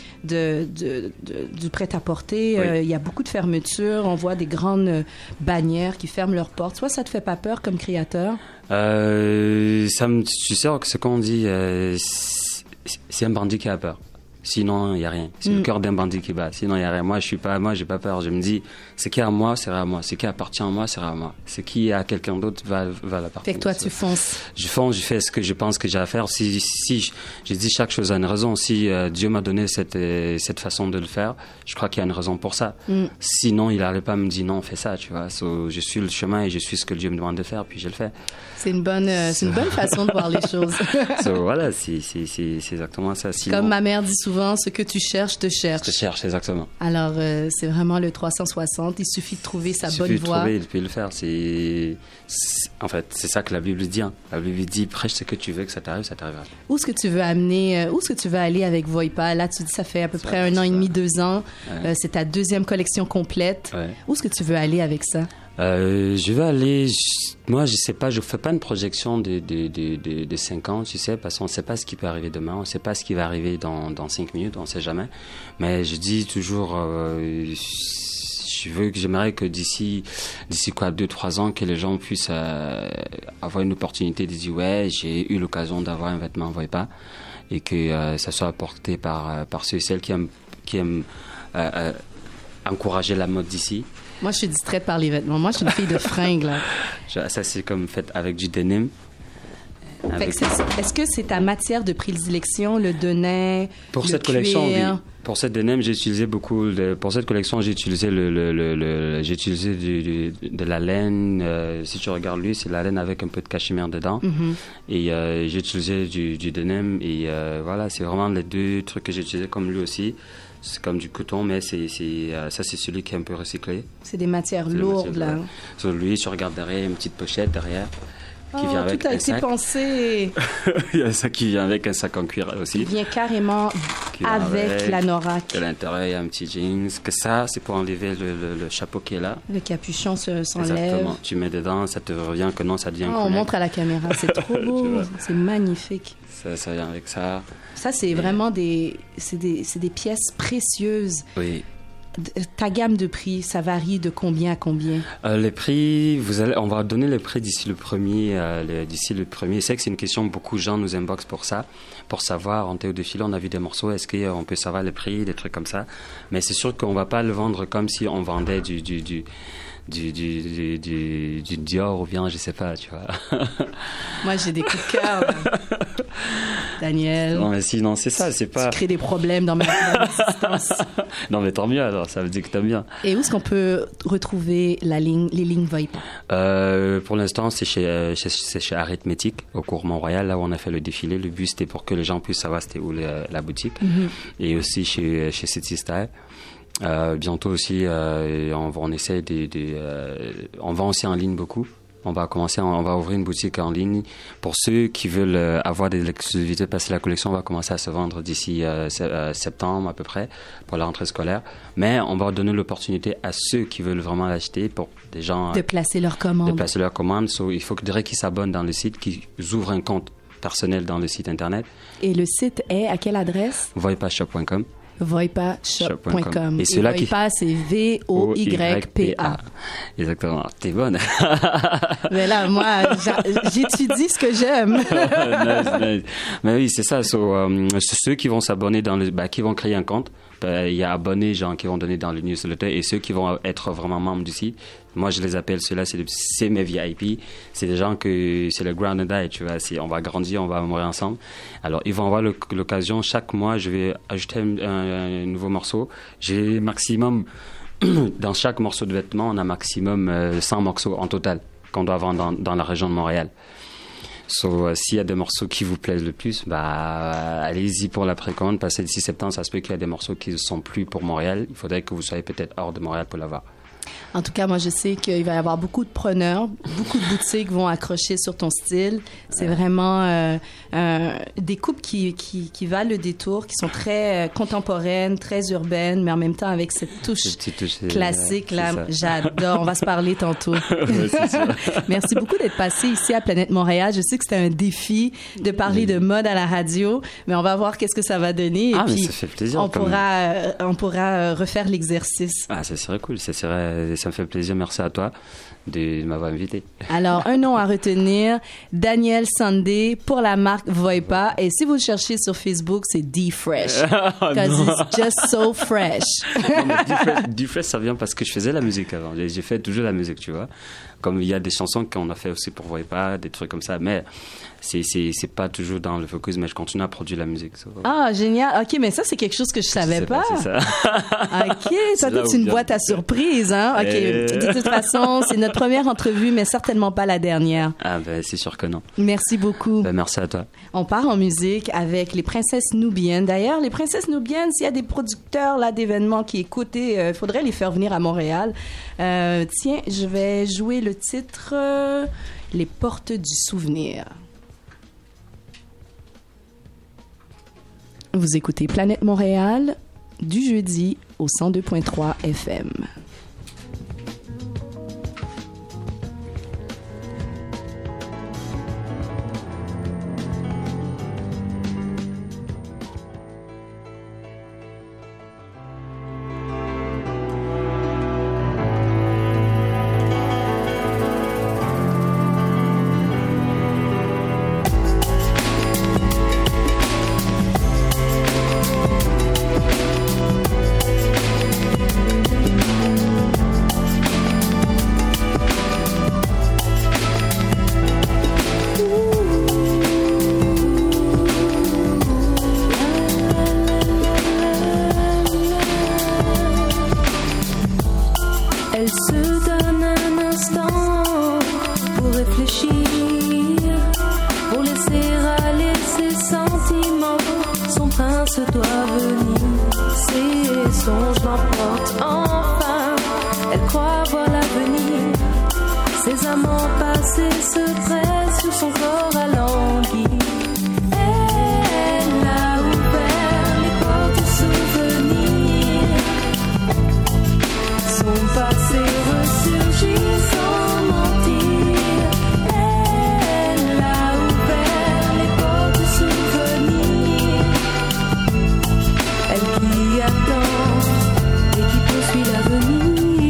du prêt-à-porter, il y a beaucoup de fermetures. On voit des grandes bannières qui ferment leurs portes. Toi, ça te fait pas peur comme créateur? Tu sais, ce qu'on dit, c'est un bandit qui a peur. Sinon, il n'y a rien. C'est le cœur d'un bandit qui bat. Sinon, il n'y a rien. Moi, j'ai pas peur. Je me dis, ce qui est à moi, c'est à moi. Ce qui appartient à moi, c'est à moi. Ce qui est à quelqu'un d'autre va l'appartenir. Fait que toi, tu fonces. Je fonce, je fais ce que je pense que j'ai à faire. Si je dis chaque chose a une raison. Si Dieu m'a donné cette façon de le faire, je crois qu'il y a une raison pour ça. Sinon, il n'allait pas me dire non, fais ça, tu vois. Je suis le chemin et je suis ce que Dieu me demande de faire, puis je le fais. C'est une bonne façon de voir les choses. Voilà, c'est exactement ça. Sinon, comme ma mère dit souvent, ce que tu cherches te cherche. Je te cherche, exactement. Alors, c'est vraiment le 360. Il suffit de trouver sa bonne voie. Il suffit de trouver et puis le faire. En fait, c'est ça que la Bible dit. Hein. La Bible dit, prêche ce que tu veux, que ça t'arrive, ça t'arrivera. Où est-ce que tu veux amener, où est-ce que tu veux aller avec Voipa? Là, tu dis, ça fait à peu près 1 an et demi, 2 ans. Ouais. C'est ta 2e collection complète. Ouais. Où est-ce que tu veux aller avec ça? Je vais aller... Moi, je sais pas, je fais pas une projection de 5 ans, tu sais, parce qu'on sait pas ce qui peut arriver demain, on sait pas ce qui va arriver dans 5 minutes, on sait jamais. Mais je dis toujours, j'aimerais que d'ici quoi, 2-3 ans, que les gens puissent avoir une opportunité de dire, ouais, j'ai eu l'occasion d'avoir un vêtement Voipa, et que ça soit apporté par ceux et celles qui aiment encourager la mode d'ici. Moi, je suis distraite par les vêtements. Moi, je suis une fille de fringues, là. Ça, c'est comme fait avec du denim. Fait que est-ce que c'est ta matière de prédilection, le denim, Pour le cette collection, oui. cuir? Pour cette denim, j'ai utilisé beaucoup. Pour cette collection, j'ai utilisé j'ai utilisé de la laine. Si tu regardes lui, c'est la laine avec un peu de cachemire dedans. Et j'ai utilisé du denim. Et voilà, c'est vraiment les deux trucs que j'ai utilisés, comme lui aussi. C'est comme du coton, mais ça, c'est celui qui est un peu recyclé. C'est des matières lourdes, là. Sur lui, tu regardes derrière, une petite pochette derrière. Qui vient avec tout a un été sac. pensé. Il y a ça qui vient avec un sac en cuir aussi. Il vient carrément avec l'anorak. À l'intérieur, il y a un petit jeans. Que ça, c'est pour enlever le chapeau qui est là. Le capuchon s'enlève. Exactement. Tu mets dedans, ça te revient que non, ça devient on montre à la caméra. C'est trop beau. C'est magnifique. Ça vient avec ça. Ça, c'est vraiment des pièces précieuses. Oui. Ta gamme de prix, ça varie de combien à combien? Les prix, on va donner les prix d'ici le premier. Je sais que c'est une question, beaucoup de gens nous inbox pour ça, pour savoir, en théo de fil, on a vu des morceaux, est-ce qu'on peut savoir les prix, des trucs comme ça. Mais c'est sûr qu'on va pas le vendre comme si on vendait du Dior ou bien, je sais pas, tu vois. Moi, j'ai des coups de cœur. Daniel. Non, mais sinon, c'est ça, c'est pas... Tu crées des problèmes dans ma existence. Non, mais tant mieux, alors, ça veut dire que t'aimes bien. Et où est-ce qu'on peut retrouver les lignes Voipa? Pour l'instant, c'est chez Arithmétique, au cours Mont-Royal, là où on a fait le défilé. Le but, c'était pour que les gens puissent savoir c'était où la boutique. Et aussi chez City Style. Bientôt aussi, on essaie on vend aussi en ligne beaucoup. On va ouvrir une boutique en ligne pour ceux qui veulent avoir des exclusivités parce que la collection va commencer à se vendre d'ici septembre à peu près pour la rentrée scolaire. Mais on va donner l'opportunité à ceux qui veulent vraiment l'acheter pour des gens de placer leurs commandes. Il faut qu'ils s'abonnent dans le site, qu'ils ouvrent un compte personnel dans le site internet. Et le site est à quelle adresse? voipashop.com. voipashop.com. Et ceux-là Voipa, c'est V-O-Y-P-A. Exactement. T'es bonne. Mais là, moi, j'étudie ce que j'aime. Nice. Mais oui, c'est ça. Ceux qui vont s'abonner qui vont créer un compte. Il y a abonnés, gens qui vont donner dans le newsletter et ceux qui vont être vraiment membres du site. Moi, je les appelle ceux-là, c'est mes VIP. C'est des gens c'est le ground and die, tu vois. On va grandir, on va mourir ensemble. Alors, ils vont avoir l'occasion. Chaque mois, je vais ajouter un nouveau morceau. J'ai maximum, dans chaque morceau de vêtement, on a maximum 100 morceaux en total qu'on doit vendre dans la région de Montréal. S'il y a des morceaux qui vous plaisent le plus, allez-y pour la précommande. Parce que d'ici septembre, ça se peut qu'il y a des morceaux qui ne sont plus pour Montréal. Il faudrait que vous soyez peut-être hors de Montréal pour l'avoir. En tout cas, moi, je sais qu'il va y avoir beaucoup de preneurs, beaucoup de boutiques vont accrocher sur ton style. C'est vraiment des coupes qui valent le détour, qui sont très contemporaines, très urbaines, mais en même temps avec cette touche classique. Là, j'adore. On va se parler tantôt. Merci beaucoup d'être passé ici à Planète Montréal. Je sais que c'était un défi de parler de mode à la radio, mais on va voir qu'est-ce que ça va donner. Et puis, mais ça fait plaisir. On pourra refaire l'exercice. Ah, ça serait cool. Ça me fait plaisir. Merci à toi de m'avoir invité. Alors, un nom à retenir, Daniel Sandé pour la marque Voipa. Et si vous le cherchez sur Facebook, c'est D-Fresh. Because it's just so fresh. D-Fresh, ça vient parce que je faisais la musique avant. J'ai fait toujours la musique, tu vois. Comme il y a des chansons qu'on a fait aussi pour Voipa, des trucs comme ça. Mais c'est pas toujours dans le focus, mais je continue à produire la musique. Ah, génial. OK, mais ça, c'est quelque chose que je savais pas. C'est ça. OK, ça, c'est une boîte à surprise, hein? OK. De toute façon, c'est notre première entrevue, mais certainement pas la dernière. Ah, c'est sûr que non. Merci beaucoup. Merci à toi. On part en musique avec les Princesses Nubiennes. D'ailleurs, les Princesses Nubiennes, s'il y a des producteurs là d'événements qui écoutent, il faudrait les faire venir à Montréal. Tiens, je vais jouer le titre Les Portes du Souvenir. Vous écoutez Planète Montréal du jeudi au 102.3 FM. songe l'emporte enfin. Elle croit voir l'avenir. Ses amants passés se pressent sur son corps alangui. Elle a ouvert les portes du souvenir. Son passé ressurgit sans mentir. Elle a ouvert les portes du souvenir. Elle qui attend et qui poursuit l'avenir.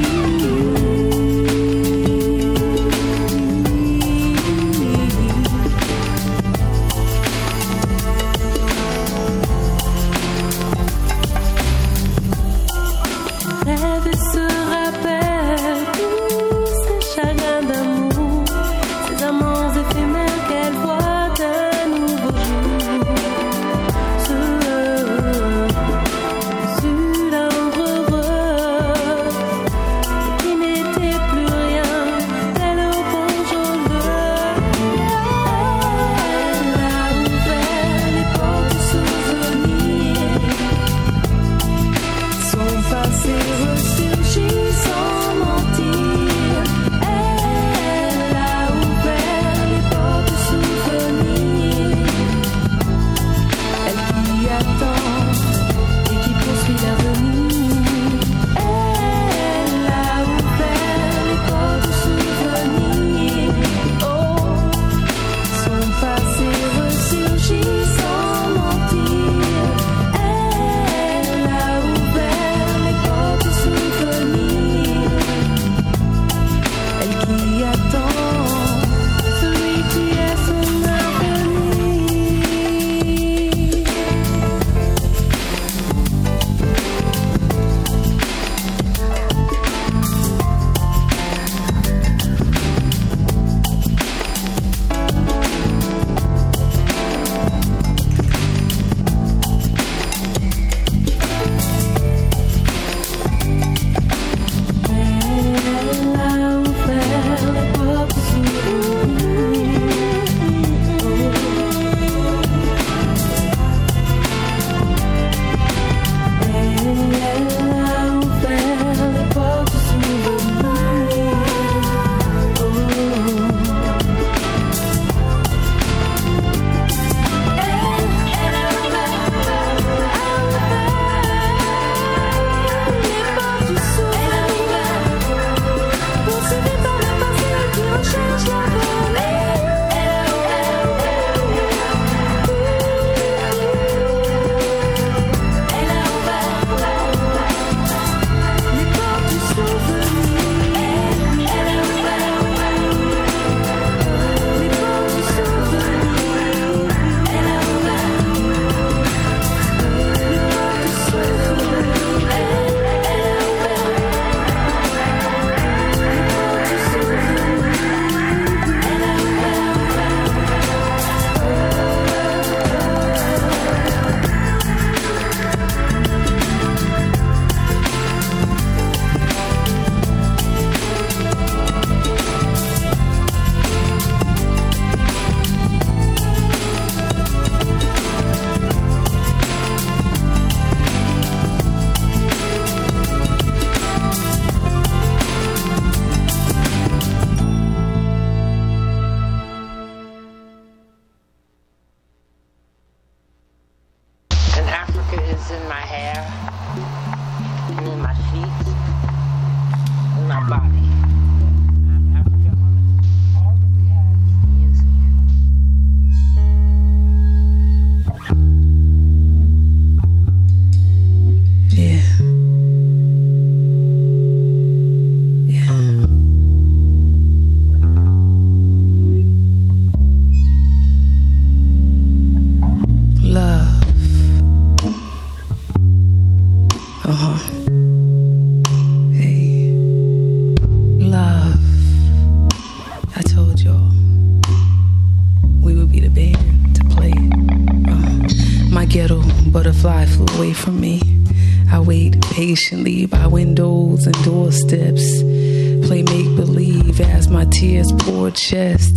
butterfly flew away from me. I wait patiently by windows and doorsteps, play make-believe as my tears pour chest.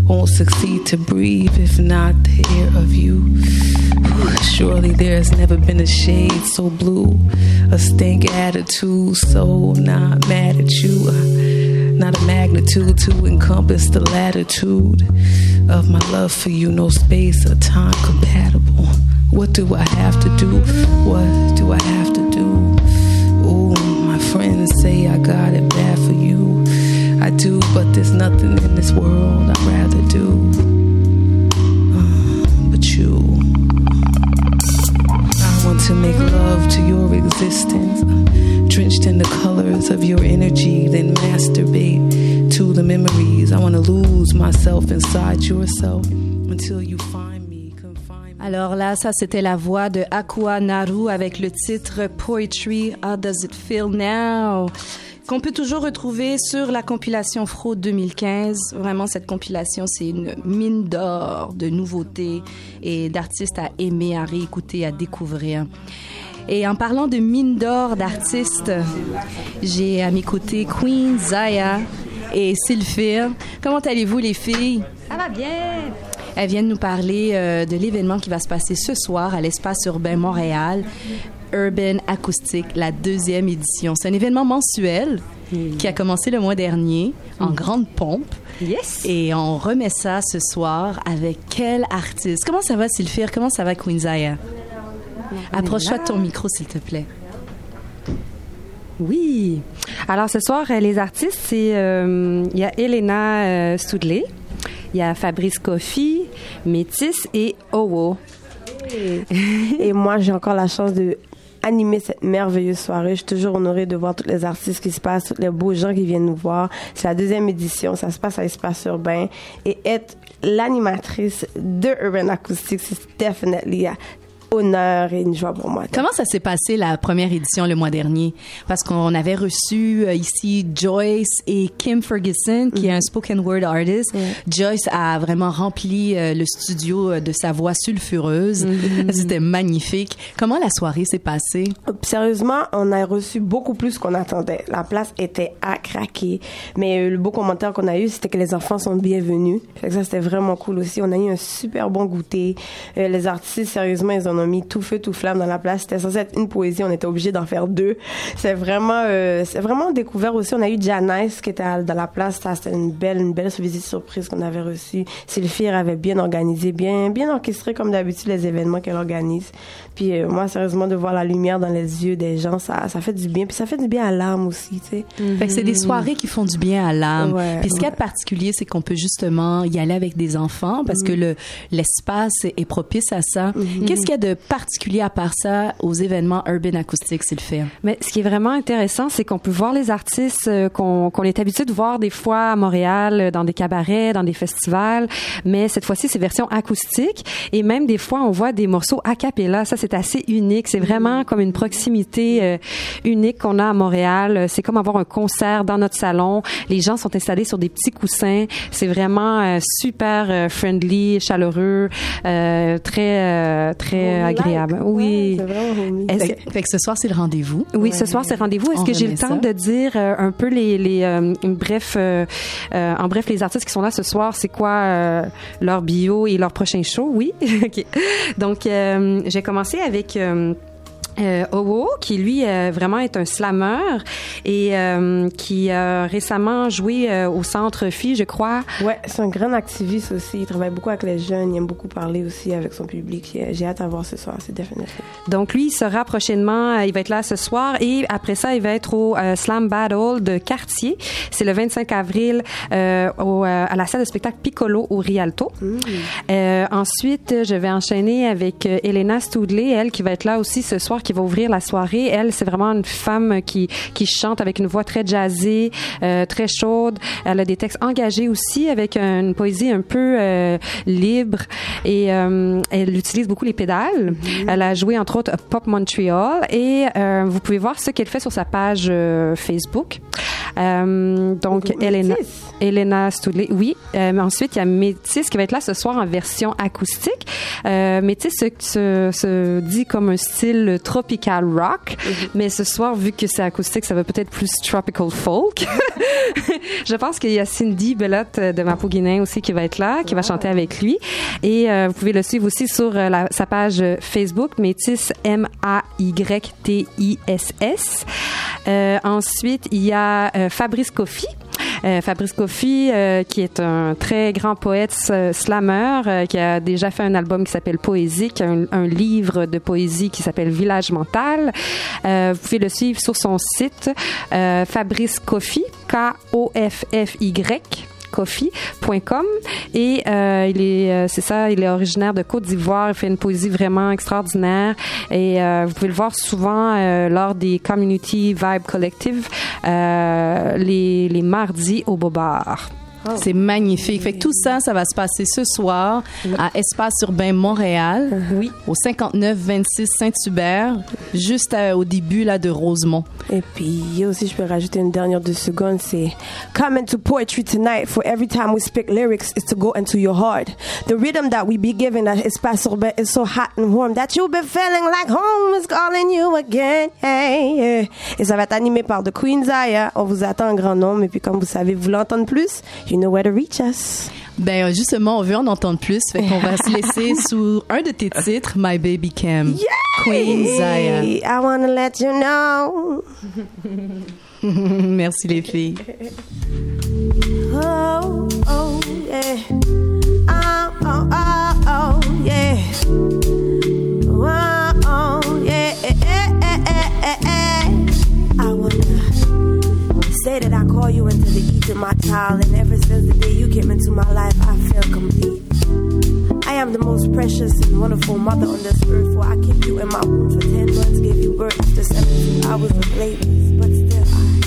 won't succeed to breathe if not the air of you. Surely there's never been a shade so blue, a stank attitude so not mad at you, not a magnitude to encompass the latitude of my love for you, no space or time compatible. What do I have to do? What do I have to do? Oh, my friends say I got it bad for you. I do, but there's nothing in this world I'd rather do but you. I want to make love to your existence, drenched in the colors of your energy, then masturbate to the memories. I want to lose myself inside yourself until you find me. Alors là, ça c'était la voix de Aqua Naru avec le titre Poetry, How Does It Feel Now? Qu'on peut toujours retrouver sur la compilation Fraude 2015. Vraiment, cette compilation, c'est une mine d'or de nouveautés et d'artistes à aimer, à réécouter, à découvrir. Et en parlant de mine d'or d'artistes, j'ai à mes côtés Queen Zaya et Sylphir. Comment allez-vous, les filles? Ça va bien! Elles viennent nous parler de l'événement qui va se passer ce soir à l'Espace urbain Montréal, Urban Acoustic, la 2e édition. C'est un événement mensuel qui a commencé le mois dernier en grande pompe. Yes! Et on remet ça ce soir avec quel artiste? Comment ça va, Sylphir? Comment ça va, Queen Zaya? Approche-toi de ton micro, s'il te plaît. Oui. Alors, ce soir, les artistes, c'est... Il y a Elena Stoudley, il y a Fabrice Coffey, Métis et Owo. Et moi, j'ai encore la chance de animer cette merveilleuse soirée. Je suis toujours honorée de voir tous les artistes qui se passent, tous les beaux gens qui viennent nous voir. C'est la 2e édition, ça se passe à l'Espace urbain. Et être l'animatrice de Urban Acoustic, c'est definitely honneur et une joie pour moi. Comment ça s'est passé la première édition le mois dernier? Parce qu'on avait reçu ici Joyce et Kim Ferguson, qui est un spoken word artist. Joyce a vraiment rempli le studio de sa voix sulfureuse. C'était magnifique. Comment la soirée s'est passée? Sérieusement, on a reçu beaucoup plus qu'on attendait. La place était à craquer. Mais le beau commentaire qu'on a eu, c'était que les enfants sont bienvenus. Fait que ça, c'était vraiment cool aussi. On a eu un super bon goûter. Les artistes, sérieusement, ils en ont mis tout feu, tout flamme dans la place. C'était censé être une poésie, on était obligé d'en faire 2. C'est vraiment découvert aussi. On a eu Janice qui était dans la place. Ça, c'était une belle visite surprise qu'on avait reçue. Sylphir avait bien organisé, bien orchestré comme d'habitude les événements qu'elle organise. Puis moi, sérieusement, de voir la lumière dans les yeux des gens, ça fait du bien. Puis ça fait du bien à l'âme aussi, tu sais. Fait que c'est des soirées qui font du bien à l'âme. Ouais. Puis ce qu'il y a de particulier, c'est qu'on peut justement y aller avec des enfants parce que l'espace est propice à ça. Qu'est-ce qu'il y a de particulier à part ça aux événements Urban Acoustic, Sylphir? Mais ce qui est vraiment intéressant, c'est qu'on peut voir les artistes qu'on est habitué de voir des fois à Montréal, dans des cabarets, dans des festivals, mais cette fois-ci, c'est version acoustique et même des fois, on voit des morceaux a cappella. Ça, c'est assez unique. C'est vraiment comme une proximité unique qu'on a à Montréal. C'est comme avoir un concert dans notre salon. Les gens sont installés sur des petits coussins. C'est vraiment super friendly, chaleureux, très agréable. Oui. Fait que ce soir, c'est le rendez-vous. Oui, ce soir, c'est le rendez-vous. Est-ce que j'ai le temps de dire un peu en bref, les artistes qui sont là ce soir, c'est quoi leur bio et leur prochain show? Oui. OK. Donc, j'ai commencé avec Owo, qui lui vraiment est un slammer et qui a récemment joué au Centre Phi, je crois. Ouais, c'est un grand activiste aussi. Il travaille beaucoup avec les jeunes. Il aime beaucoup parler aussi avec son public. J'ai hâte à voir ce soir. C'est définitif. Donc lui, il sera prochainement. Il va être là ce soir et après ça, il va être au Slam Battle de Cartier. C'est le 25 avril à la salle de spectacle Piccolo au Rialto. Ensuite, je vais enchaîner avec Elena Stoudley, elle qui va être là aussi ce soir, qui va ouvrir la soirée. Elle, c'est vraiment une femme qui chante avec une voix très jazzée, très chaude. Elle a des textes engagés aussi avec une poésie un peu libre et elle utilise beaucoup les pédales. Elle a joué entre autres à Pop Montreal et vous pouvez voir ce qu'elle fait sur sa page Facebook. Donc, Elena Studley, oui. Mais ensuite, il y a Métis qui va être là ce soir en version acoustique. Métis se dit comme un style tropical rock, mais ce soir, vu que c'est acoustique, ça va peut-être plus tropical folk. Je pense qu'il y a Cindy Bellotte de Mapouguinan aussi qui va être là, qui va chanter avec lui. Et vous pouvez le suivre aussi sur sa page Facebook, Métis, MAYTISS. Ensuite, il y a Fabrice Coffey. Fabrice Coffey, qui est un très grand poète slammer, qui a déjà fait un album qui s'appelle Poésie, qui a un livre de poésie qui s'appelle Village Mental. Vous pouvez le suivre sur son site, Fabrice Coffey, Koffy, coffee.com et il est originaire de Côte d'Ivoire. Il fait une poésie vraiment extraordinaire et vous pouvez le voir souvent lors des Community Vibe Collective les mardis au Bobard. C'est magnifique. Fait que tout ça, ça va se passer ce soir à Espace Urbain Montréal, au 5926 Saint-Hubert, juste au début là de Rosemont. Et puis aussi, je peux rajouter une dernière 2 secondes, c'est come into poetry tonight. For every time we speak lyrics, is to go into your heart. The rhythm that we be giving at Espace Urbain is so hot and warm that you'll be feeling like home is calling you again. Hey, hey. Et ça va être animé par The Queen Zaya. On vous attend en grand nombre. Et puis comme vous savez, vous l'entendre plus, you know where to reach us. Ben justement, on veut en entendre plus, fait qu'on va se laisser sur un de tes titres, My Baby Cam, Queen Zaya. I wanna let you know. Merci les filles. Oh, oh, yeah. Oh, oh, oh, oh, yeah. Oh, oh, yeah. I wanna say that I call you into the ether, my child, and ever since the day you came into my life, I feel complete. I am the most precious and wonderful mother on this earth, for I kept you in my womb for 10 months, gave you birth after 17 hours of labor, but still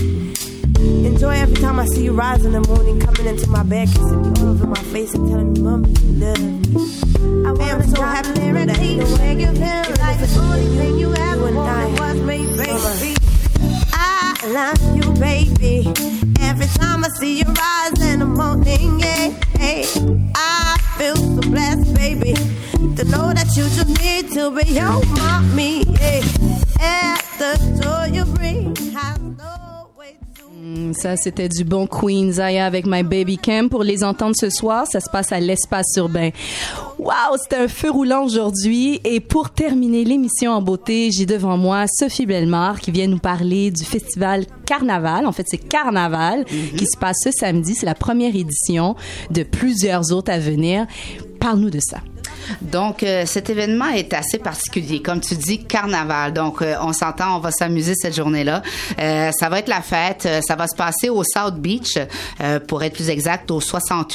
I enjoy every time I see you rise in the morning, coming into my bed, kissing me all over my face and telling me, Mommy, you love me. I am so happy that you way you feel like the only thing you ever wanted was me, baby. I love you, baby. Every time I see you rise in the morning, yeah, hey, I feel so blessed, baby, to know that you just need to be your mommy, yeah. And the joy you bring has no way to... Ça, c'était du bon Queen Zaya avec My Baby Cam. Pour les entendre ce soir, ça se passe à l'Espace Urbain. Wow, c'était un feu roulant aujourd'hui. Et pour terminer l'émission en beauté, j'ai devant moi Sophie Bellemare qui vient nous parler du festival Carnaval. En fait, c'est Carnaval qui se passe ce samedi. C'est la première édition de plusieurs autres à venir. Parle-nous de ça. Donc, cet événement est assez particulier. Comme tu dis, carnaval. Donc, on s'entend, on va s'amuser cette journée-là. Ça va être la fête. Ça va se passer au South Beach, pour être plus exact, au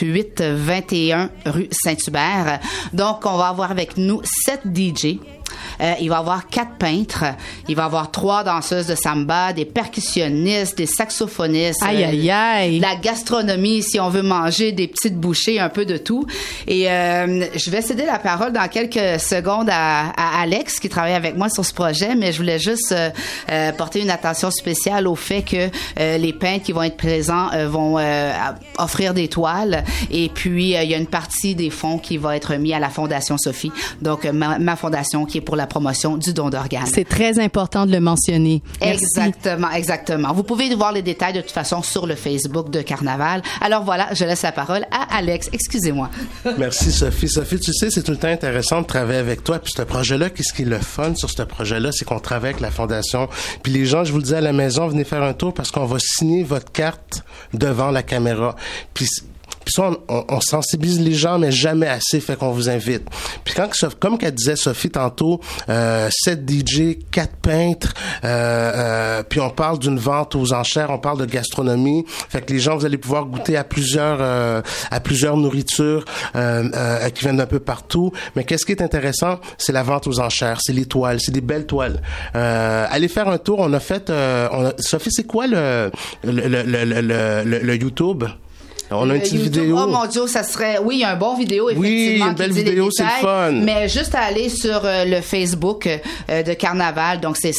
68-21 rue Saint-Hubert. Donc, on va avoir avec nous 7 DJ. Il va y avoir 4 peintres, il va y avoir 3 danseuses de samba, des percussionnistes, des saxophonistes, la gastronomie si on veut manger, des petites bouchées, un peu de tout. Et je vais céder la parole dans quelques secondes à Alex qui travaille avec moi sur ce projet, mais je voulais juste porter une attention spéciale au fait que les peintres qui vont être présents vont offrir des toiles et puis il y a une partie des fonds qui va être mis à la Fondation Sophie, donc ma fondation qui est pour la promotion du don d'organes. C'est très important de le mentionner. Merci. Exactement. Vous pouvez voir les détails de toute façon sur le Facebook de Carnaval. Alors voilà, je laisse la parole à Alex. Excusez-moi. Merci Sophie. Sophie, tu sais, c'est tout le temps intéressant de travailler avec toi. Puis ce projet-là, qu'est-ce qui est le fun sur ce projet-là, c'est qu'on travaille avec la Fondation. Puis les gens, je vous le dis à la maison, venez faire un tour parce qu'on va signer votre carte devant la caméra. Puis ça, on sensibilise les gens, mais jamais assez, fait qu'on vous invite. Puis comme qu'elle disait Sophie tantôt, 7 DJ, 4 peintres, puis on parle d'une vente aux enchères, on parle de gastronomie, fait que les gens, vous allez pouvoir goûter à plusieurs nourritures qui viennent d'un peu partout. Mais qu'est-ce qui est intéressant, c'est la vente aux enchères, c'est les toiles, c'est des belles toiles. Allez faire un tour, on a fait... Sophie, c'est quoi le YouTube? On a une petite YouTube, vidéo. Oh mon Dieu, ça serait... Oui, il y a un bon vidéo, effectivement. Oui, une belle qui dit les vidéo, c'est le détails, fun. Mais juste à aller sur le Facebook de Carnaval, donc c'est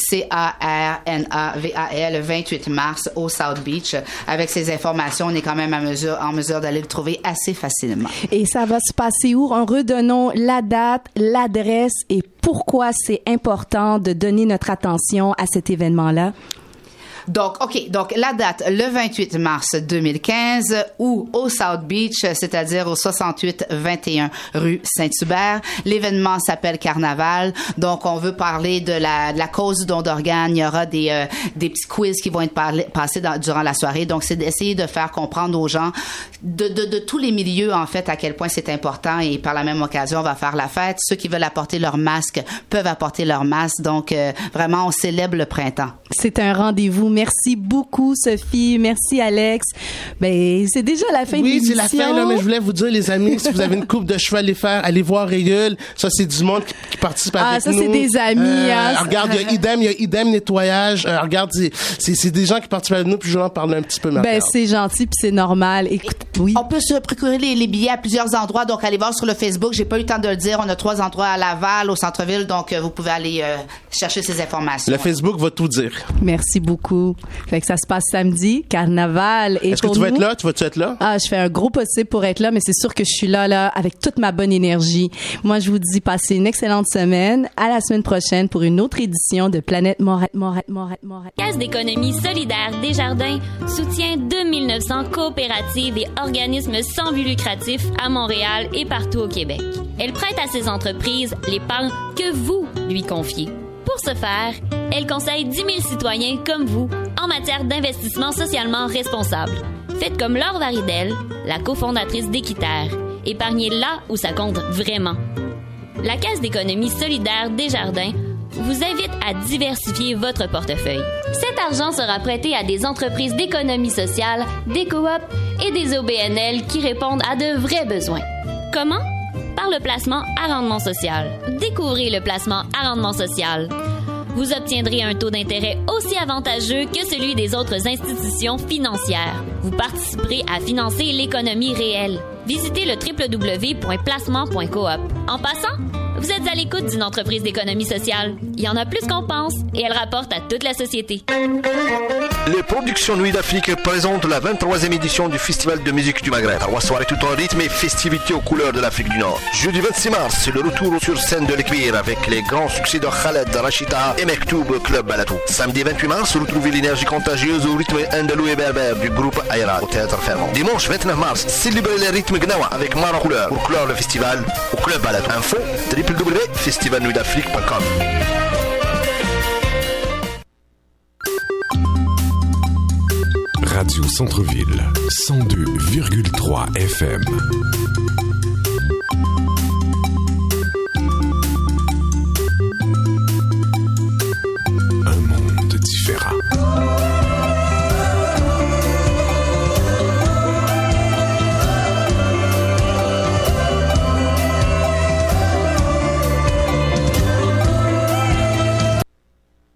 CARNAVAL, le 28 mars au South Beach. Avec ces informations, on est quand même en mesure d'aller le trouver assez facilement. Et ça va se passer où? Redonnons la date, l'adresse et pourquoi c'est important de donner notre attention à cet événement-là. Donc, OK. Donc, la date, le 28 mars 2015, ou au South Beach, c'est-à-dire au 6821 rue Saint-Hubert. L'événement s'appelle Carnaval. Donc, on veut parler de la cause du don d'organes. Il y aura des petits quiz qui vont être passés durant la soirée. Donc, c'est d'essayer de faire comprendre aux gens de tous les milieux, en fait, à quel point c'est important. Et par la même occasion, on va faire la fête. Ceux qui veulent apporter leur masque peuvent apporter leur masque. Donc, vraiment, on célèbre le printemps. C'est un rendez-vous. Merci beaucoup, Sophie. Merci, Alex. Ben, c'est déjà la fin de l'émission. Oui, c'est la fin, là, mais je voulais vous dire, les amis, si vous avez une coupe de cheveux à aller faire, allez voir Régule. Ça, c'est du monde qui participe avec nous. Ah, ça, c'est des amis. Regarde, il y a Idem Nettoyage. Regarde, c'est des gens qui participent avec nous, puis je vais en parler un petit peu maintenant. Ben, c'est gentil, puis c'est normal. Écoute, oui. On peut se procurer les billets à plusieurs endroits, donc allez voir sur le Facebook. J'ai pas eu le temps de le dire. On a 3 endroits à Laval, au centre-ville, donc vous pouvez aller chercher ces informations. Le Facebook va tout dire. Merci beaucoup. Fait que ça se passe samedi, Carnaval. Et est-ce que tu vas être là? Tu vas-tu être là? Ah, je fais un gros possible pour être là, mais c'est sûr que je suis là, avec toute ma bonne énergie. Moi, je vous dis, passez une excellente semaine. À la semaine prochaine pour une autre édition de Planète Montréal. Caisse d'économie solidaire Desjardins soutient 2900 coopératives et organismes sans but lucratif à Montréal et partout au Québec. Elle prête à ces entreprises l'épargne que vous lui confiez. Pour ce faire, elle conseille 10 000 citoyens comme vous en matière d'investissement socialement responsable. Faites comme Laure Varidel, la cofondatrice d'Équiterre. Épargnez là où ça compte vraiment. La Caisse d'économie solidaire Desjardins vous invite à diversifier votre portefeuille. Cet argent sera prêté à des entreprises d'économie sociale, des coops et des OBNL qui répondent à de vrais besoins. Comment? Par le placement à rendement social. Découvrez le placement à rendement social. Vous obtiendrez un taux d'intérêt aussi avantageux que celui des autres institutions financières. Vous participerez à financer l'économie réelle. Visitez le www.placement.coop. En passant, vous êtes à l'écoute d'une entreprise d'économie sociale. Il y en a plus qu'on pense et elle rapporte à toute la société. Les productions Nuit d'Afrique présentent la 23e édition du Festival de musique du Maghreb. 3 soirées tout en rythme et festivités aux couleurs de l'Afrique du Nord. Jeudi 26 mars, c'est le retour sur scène de l'Écuir avec les grands succès de Khaled, Rachita et Mektoub Club Balatou. Samedi 28 mars, retrouvez l'énergie contagieuse au rythme andalou et berbère du groupe Aïra au Théâtre Fermont. Dimanche 29 mars, célébrez les rythmes Gnawa avec Mar en couleur pour clore le festival au Club Balatou. Info www.festivalnuitdafrique.com. Radio Centre-Ville, 102,3 FM.